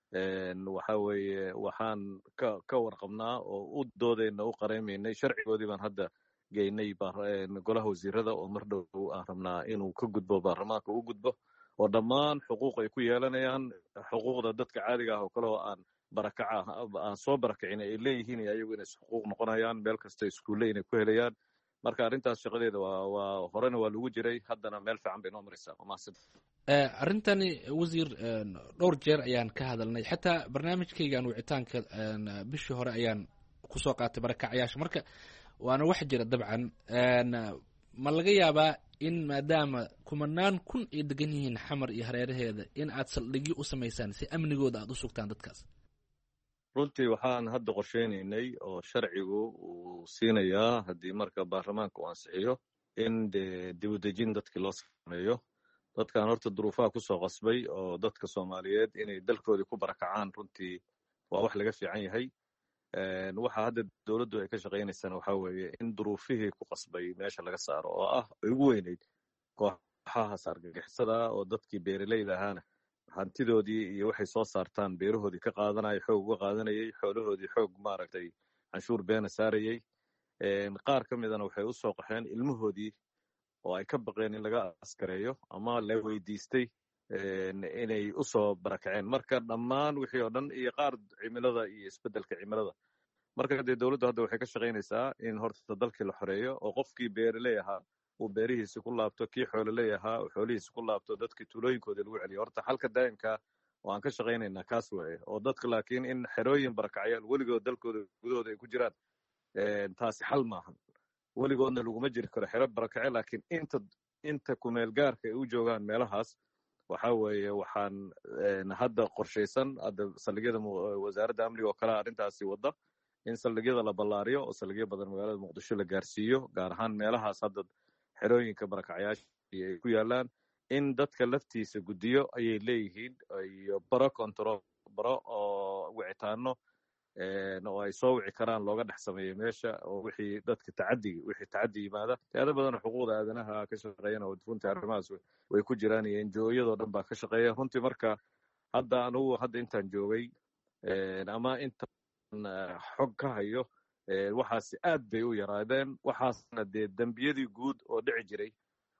waxa weeye waxaan ka warqabnaa oo u doodayna u qareymaynay. sharcigoodii baan hadda geynay golaha wasiirada oo mar dhow aan rabnaa inuu ka gudbo baarlamaanka u gudbo oo dhammaan xuquuq ay ku yeelanayaan xuquuqda dadka caadiga ah oo kale oo aan barakaca aan soo barakicin ay leeyihiin iyo ayagu inay xuquuq noqonayaan meel kasta iskuulle inay ku helayaan marka arrintaas shaqadeeda waa horena waa lagu jiray haddana meel fiican bay noo maraysaa wamahadsan arrintani wasiir dhowr jeer ayaan ka hadalnay xataa barnaamijkaygan wicitaanka bishii hore ayaan kusoo qaatay barakacayaasha marka waana wax jira dabcan ma laga yaabaa in maadaama kumanaan kun ay degan yihiin xamar iyo hareeraheeda in aad saldhigyo u samaysaan si amnigooda aad u sugtaan dadkaas runtii waxaan hadda qorsheynaynay oo sharcigu uu siinayaa haddii marka baarlamaanka uu ansixiyo in dee dibudejin dadkii loo sameeyo dadkan horta duruufaha kusoo qasbay oo dadka soomaaliyeed inay dalkoodii ku barakacaan runtii waa wax laga fiican yahay waxa hadda dowladdu ay ka shaqaynaysana waxa weeye in duruufihii ku qasbay meesha laga saaro oo ah ay ugu weyneyd kooxahaas argagixisada oo dadkii beeraleyda ahaana hantidoodii iyo waxay soo saartaan beerahoodii ka qaadanaya xoog uga qaadanayay xoolahoodii xoog maaragtay canshuur beena saarayay qaar ka midana waxay u soo qaxeen ilmahoodii oo ay ka baqeen in laga askareeyo ama la weydiistay inay u soo barakaceen marka dhammaan wixii oo dhan iyo qaar cimilada iyo isbeddelka cimilada marka dee dowladdu hadda waxay ka shaqaynaysaa in horta dalkii la xoreeyo oo qofkii beeraley ahaa uu beerihiisi ku laabto kii xoololey ahaa uu xoolihiisi ku laabto dadkii tuulooyinkoodii lagu celiyo horta xalka daa'imka oo aan ka shaqaynaynaa kaas weeye oo dadka laakiin in xerooyin barakacyaal weligood dalkooda gudahooda ay ku jiraan taasi xal maahan weligoodna laguma jiri karo xero barakace laakiin inta kumeel gaarka ay u joogaan meelahaas waxa weeye waxaan hadda qorshaysan hadda saldhigyada wasaaradda amniga oo kale arrintaasi wadda in saldhigyada la ballaariyo oo saldhigyo badan magaalada muqdisho la gaarsiiyo gaar ahaan meelahaas hadda xerooyinka barakacyaasha ay ku yaalaan in dadka laftiisa guddiyo ayay leeyihiin iyo baro control baro oo wicitaano oo ay soo wici karaan looga dhex sameeyo meesha oo wixii dadka wixii tacaddi yimaada hay-ado badan xuquuqda aadanaha ka shaqeeyana oo runtii arrimahaas way ku jiraan iyo NGO-yadoo dhan baa ka shaqeeya runtii marka hadda anugu hadda intaan joogay ama intaan xog ka hayo waxaasi aad bay u yaraadeen waxaasna dee dembiyadii guud oo dhici jiray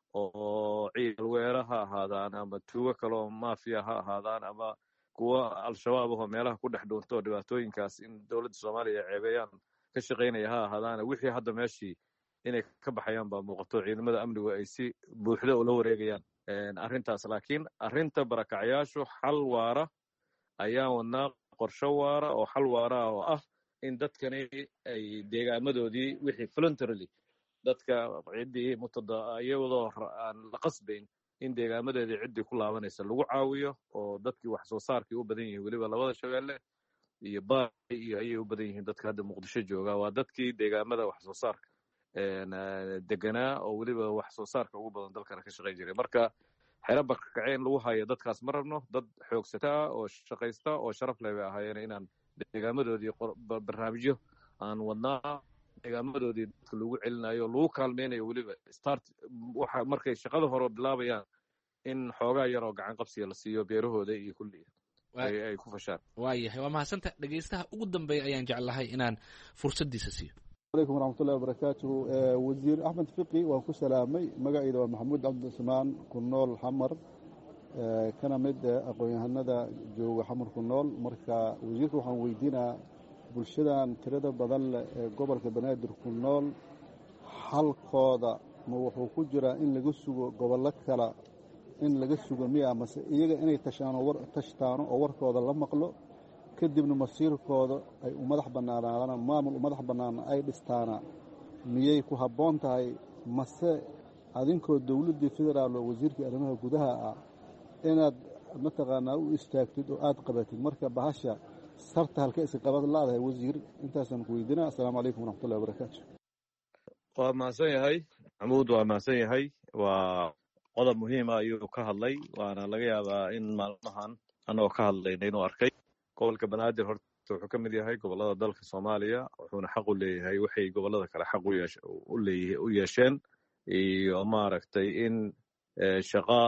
oo ciidal weera ha ahaadaan ama tuugo kale oo maafiya ha ahaadaan ama kuwa al-shabaab ahoo meelaha ku dhex dhuunto oo dhibaatooyinkaas in dowladda soomaaliya ay ceebeeyaan ka shaqaynaya ha ahaadaana wixii hadda meeshii inay ka baxayaan baa muuqato ciidamada amnigu ay si buuxda ula wareegayaan arrintaas laakiin arrinta barakacyaashu xal waara ayaan wadnaa qorsho waara oo xal waara ah oo ah in dadkani ay deegaamadoodii wixii voluntarily dadka ciddii iyadoo aan la qasbayn in deegaamadeedii ciddii ku laabanaysa lagu caawiyo oo dadkii wax soo saarkii u badan yihiin weliba labada shabeelle iyo baari iyo ayay u badan yihiin dadka hadda muqdisho jooga waa dadkii deegaamada wax soo saarka deganaa oo weliba wax soo saarka ugu badan dalkana ka shaqayn jiray marka xero barakace in lagu hayo dadkaas ma rabno dad xoogsata oo shaqaysta oo sharaf leh bay ahaayeen inaan deegaamadoodii barnaamijyo aan wadnaa deegaamadoodii dadka lagu celinayo lagu kaalmeynayo weliba waxa markay shaqada hore bilaabayaan in xoogaa yaroo gacan qabsiga la siiyo beerahooda iyo kulli ay ku fashaan waayahay waa mahadsanta dhegeystaha ugu dambeeya ayaan jeclahay inaan fursaddiisa siiyo alaykum waraxmatullahi wabarakaatuhu wasiir axmed fiqi waan ku salaamay magacayda waa maxamuud cabdicusmaan ku nool xamar kana mid aqoon-yahanada jooga xamar ku nool marka wasiirka waxaan weydiinaa bulshadan tirada badan leh ee gobolka banaadir ku nool xalkooda ma wuxuu ku jiraa in laga sugo gobollo kale in laga sugo miya mase iyaga inay tashtaano oo warkooda la maqlo kadibna masiirkooda ay u madax bannaanaadaan maamul u madax bannaana ay dhistaana miyay ku habboon tahay mase adinkoo dowladdii federaal oo wasiirkii arrimaha gudaha ah inaad mataqaanaa u istaagtid oo aad qabatid marka bahasha sarta halka iska qabad laadahay wasiir intaasaan ku weydiinaa assalaamu calaykum waraxmatullahi wabarakaatu waa mahadsan yahay maxamuud waa mahadsan yahay waa qodob muhiima ayuu ka hadlay waana laga yaabaa in maalmahan anagoo ka hadlayna inuu arkay gobolka banaadir horta wuxuu ka mid yahay gobollada dalka soomaaliya wuxuuna xaq u leeyahay waxay gobollada kale xaq u yeesheen iyo maaragtay in shaqa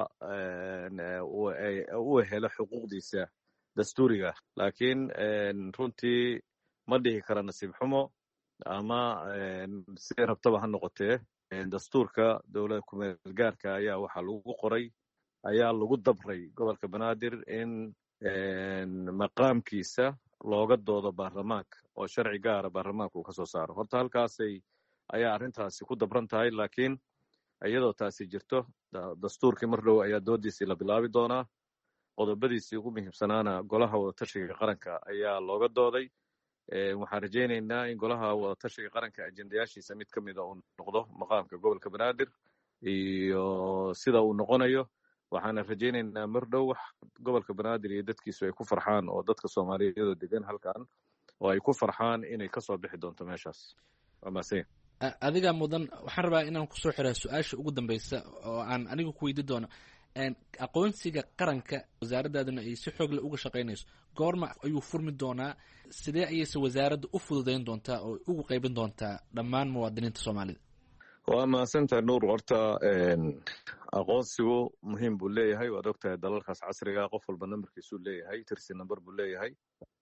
u helo xuquuqdiisa dastuuriga laakiin runtii ma dhihi kara nasiib xumo ama siday rabtaba ha noqotee dastuurka dowladda kumeel gaarka ayaa waxaa lagu qoray ayaa lagu dabray gobolka banaadir in maqaamkiisa looga doodo baarlamaanka oo sharci gaara baarlamaanka uu ka soo saaro. horta halkaasay ayaa arrintaasi ku dabran tahay, laakiin iyadoo taasi jirto dastuurkii mar dhow ayaa doodiisii la bilaabi doonaa. qodobadiisii ugu muhiimsanaana golaha wadatashiga qaranka ayaa looga dooday. waxaan rajaynaynaa in golaha wadatashiga qaranka ajendayaashiisa mid ka mida uu noqdo maqaamka gobolka banaadir iyo sida uu noqonayo. waxaana rajaynaynaa mar dhow wax gobolka banaadir iyo dadkiisu ay ku farxaan, oo dadka soomaaliyeedoo degan halkan oo ay ku farxaan inay kasoo bixi doonto meeshaas. waa mahadsan. adiga mudan, waxaan rabaa inaan kusoo xiraa su-aasha ugu dambeysa oo aan aniga ku weydi doono. aqoonsiga qaranka wasaaradaaduna ay si xoog leh uga shaqaynayso, goorma ayuu furmi doonaa? sidee ayayse wasaaradda u fududayn doontaa oo ugu qaybin doontaa dhammaan muwaadiniinta soomaalida? waa mahadsantahay nuur. horta aqoonsigu muhiim buu leeyahay. waad ogtahay dalalkaas casriga qof walba nambarkiisuu leeyahay, tirsi namber buu leeyahay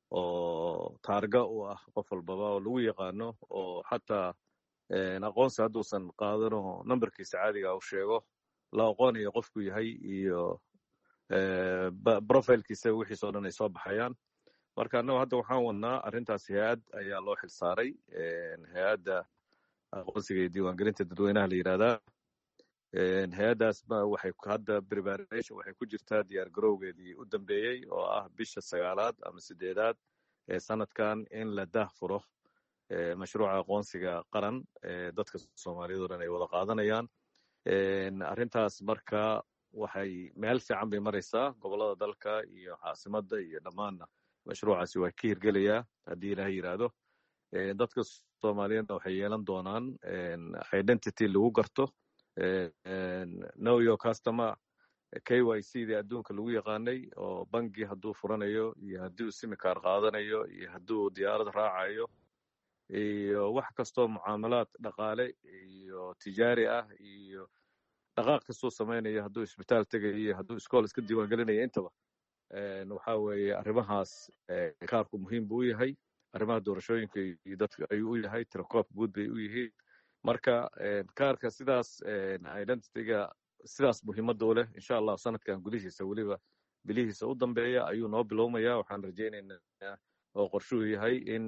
oo taarga u ah qof walbaba oo lagu yaqaano, oo xataa aqoonsi hadduusan qaadano nambarkiisa caadiga u sheego la aqoonayo qofku yahay iyo profilkiisa wixiisoo dhan ay soo baxayaan. marka annagu hadda waxaan wadnaa arrintaas hay-ad ayaa loo xil saaray, hay-adda aqoonsiga iyo diiwaangelinta dadweynaha la yidhahdaa. hay-addaas waxay hadda preparation waxay ku jirtaa diyaar garowgeedii u dambeeyey oo ah bisha 9aad ama 8aad ee sanadkan in la daahfuro mashruuca aqoonsiga qaran dadka soomaaliyeed oo dhan ay wada qaadanayaan. arrintaas marka waxay meel fiican bay maraysaa gobolada dalka iyo caasimadda iyo dhammaanna mashruucaasi waa ka hirgelayaa haddii ilaha yidhaahdo. dadka soomaaliyeedna waxay yeelan doonaan identity lagu garto, know your customer, KYC dii adduunka lagu yaqaanay, oo bangi hadduu furanayo iyo hadduu simikaar qaadanayo iyo hadduu diyaarad raacayo iyo wax kastoo mucaamalaad dhaqaale iyo tijaari ah iyo dhaqaaq kastuu samaynayo, hadduu isbitaal tegayo iyo hadduu iskool iska diiwaangelinayo, intaba waxa weeye arrimahaas kaarku muhiim buu u yahay. arrimaha doorashooyinka iyo dadka ayuu u yahay, tirakoob guud bay u yihiin. marka kaarka sidaas identityga sidaas muhiimadda u leh. insha allah sanadkan gudihiisa weliba bilihiisa u dambeeya ayuu noo bilowmaya. waxaan rajaynaynaa oo qorshuhu yahay in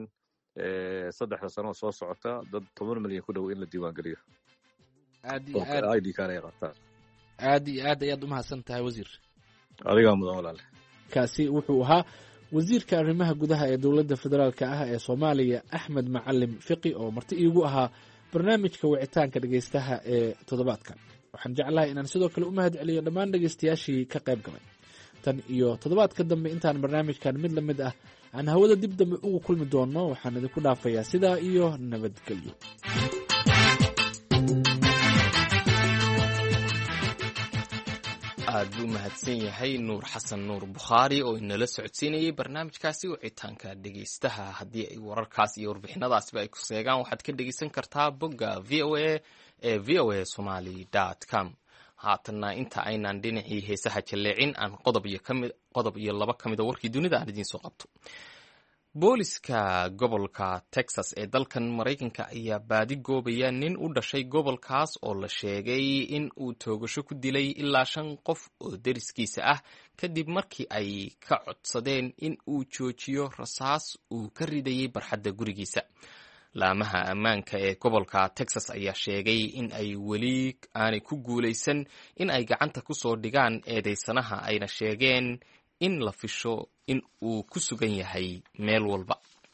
3 sano soo socota dad 10 milyan ku dhow in la diiwaangeliyo. aad iyo aad ayaad umahadsan tahay wasiir. adigaa mudan walaale. kaasi wuxuu ahaa wasiirka arrimaha gudaha ee dowladda federaalka ah ee soomaaliya Axmed Macalin Fiqi oo marti iigu ahaa barnaamijka wicitaanka dhegeystaha ee toddobaadkan. waxaan jeclahay inaan sidoo kale u mahad celiyo dhammaan dhegeystayaashii ka qayb galay. tan iyo toddobaadka dambe intaan barnaamijkan mid la mid ah aan hawada dib dambe ugu kulmi doono, waxaan idinku dhaafayaa sidaa iyo nabadgelyo. aad buu mahadsan yahay nuur xasan nuur bukhaari oo inala socodsiinayay barnaamijkaasi wicitaanka dhegeystaha. haddii ay wararkaas iyo warbixinadaasba ay ku seegaan, waxaad ka dhegeysan kartaa bogga v o a ee voasomali.com. haatanna inta aynaan dhinacii heesaha jalleecin, aan qodob iyo laba ka mida warkii dunida aan idiin soo qabto. booliska gobolka Texas ee dalkan Maraykanka ayaa baadi goobaya nin u dhashay gobolkaas oo la sheegay in uu toogasho ku dilay ilaa 5 qof oo deriskiisa ah kadib markii ay ka codsadeen in uu joojiyo rasaas uu ka ridayay barxadda gurigiisa. laamaha ammaanka ee gobolka Texas ayaa sheegay in ay weli aanay ku guulaysan in ay gacanta ku soo dhigaan eedeysanaha, ayna sheegeen in la fisho in uu ku sugan yahay meel walba.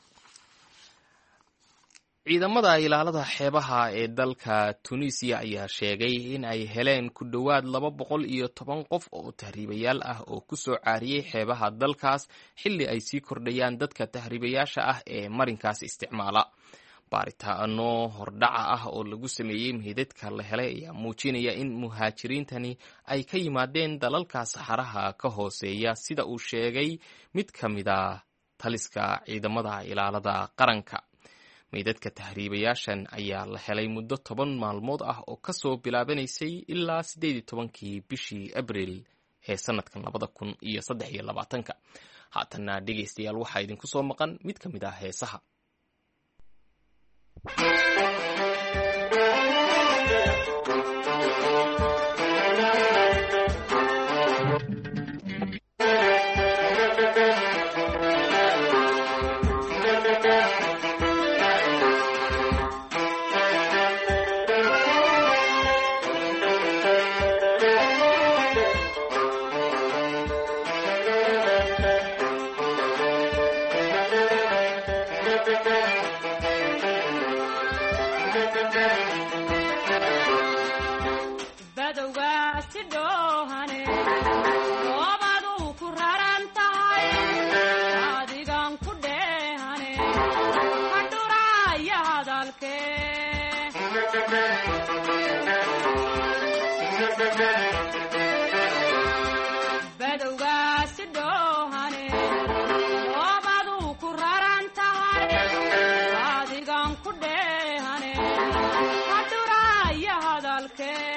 ciidamada ilaalada xeebaha ee dalka Tunisia ayaa sheegay in ay heleen ku dhowaad 210 qof oo tahriibayaal ah oo ku soo caariyay xeebaha dalkaas xilli ay sii kordhayaan dadka tahriibayaasha ah ee marinkaas isticmaala. baaritaano hordhaca ah oo lagu sameeyey meydadka la helay ayaa muujinaya in muhaajiriintani ay ka yimaadeen dalalka saxaraha ka hooseeya, sida uu sheegay mid ka mid ah taliska ciidamada ilaalada qaranka. meydadka tahriibayaashan ayaa la helay muddo 10 maalmood ah oo kasoo bilaabanaysay ilaa 18 bishii Abriil ee sanadkan 2023. haatanna dhegeystayaal waxaa idinku soo maqan mid ka mid ah heesaha. badowgaasi dhoohane oobadu ku raran tahay adigan ku dheehane hadhuraya hadalkee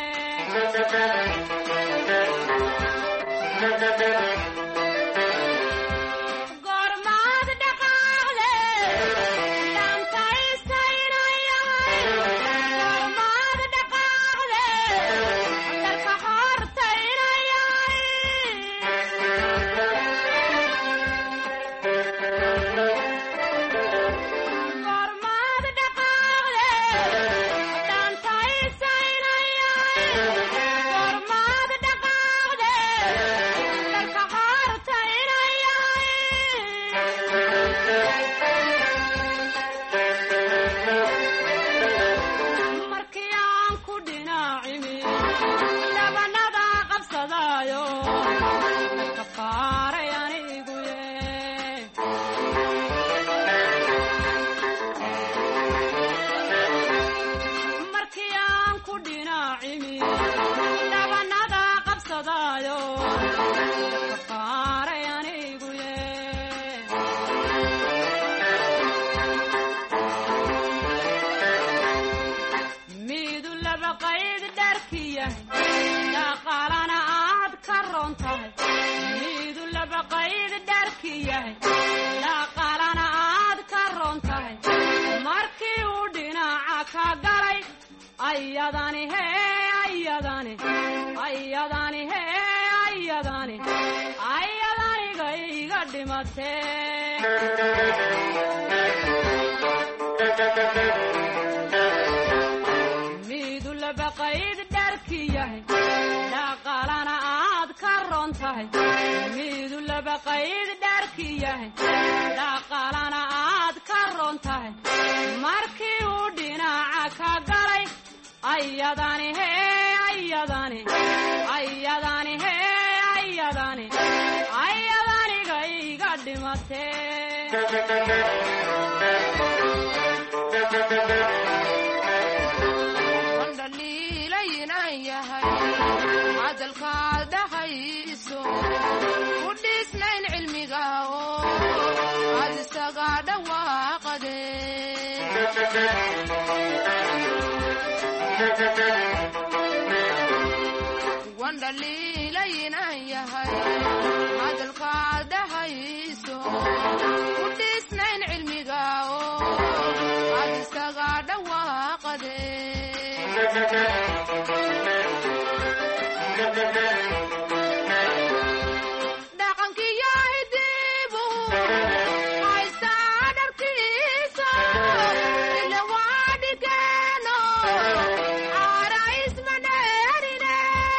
ayadaniga dhimatee midu labaqayd dharki yahay dhaqaalana aad ka ron tahay midu labaqayd dharki yahay dhaqaalana aad ka ron tahay markii uu dhinaca ka galay ayadani ayadaniga iga dhimatee wandhaliilaynan yahay hadalkaad dhahayso ku dhisnayn cilmiga oo aad isaga dhawaaqade wandhaliilaynan yahay hadalkaad dhahayso ku dhisnayn cilmiga oo aad isaga dhawaaqade dhaqankiyo hidibu haysaa dharkiisa ila waa dhigeeno caara isma dheerine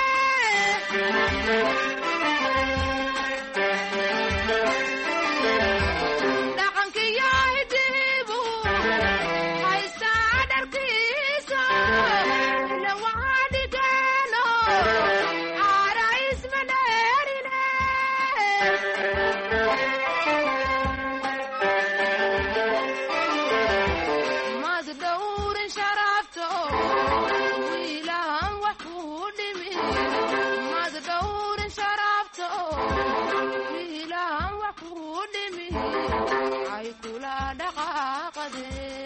dhaqankiyo hidibu haysaa dharkiisa ila waa dhigeeno caara isma dheerine mad dhowrin sharafto wiilahan wax kuu dhimi mad dhowrin sharafto wiilahan wax kuu dhimi ay kula dhaqaaqade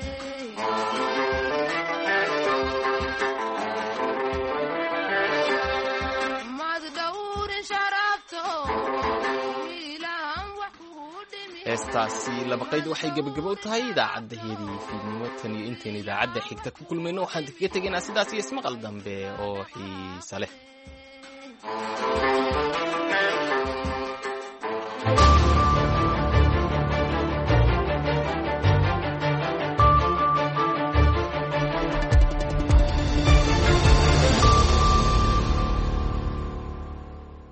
mad dhowrin sharafto wiilahan wax kuu dhimi heestaasi labaqayd waxay gebagabo u tahay idaacaddaheedii fiidnimo tan iyo intaynu idaacadda xigta ku kulmayno waxaan kaga tegaynaa sidaas iyo ismaqal dambe oo xiisa leh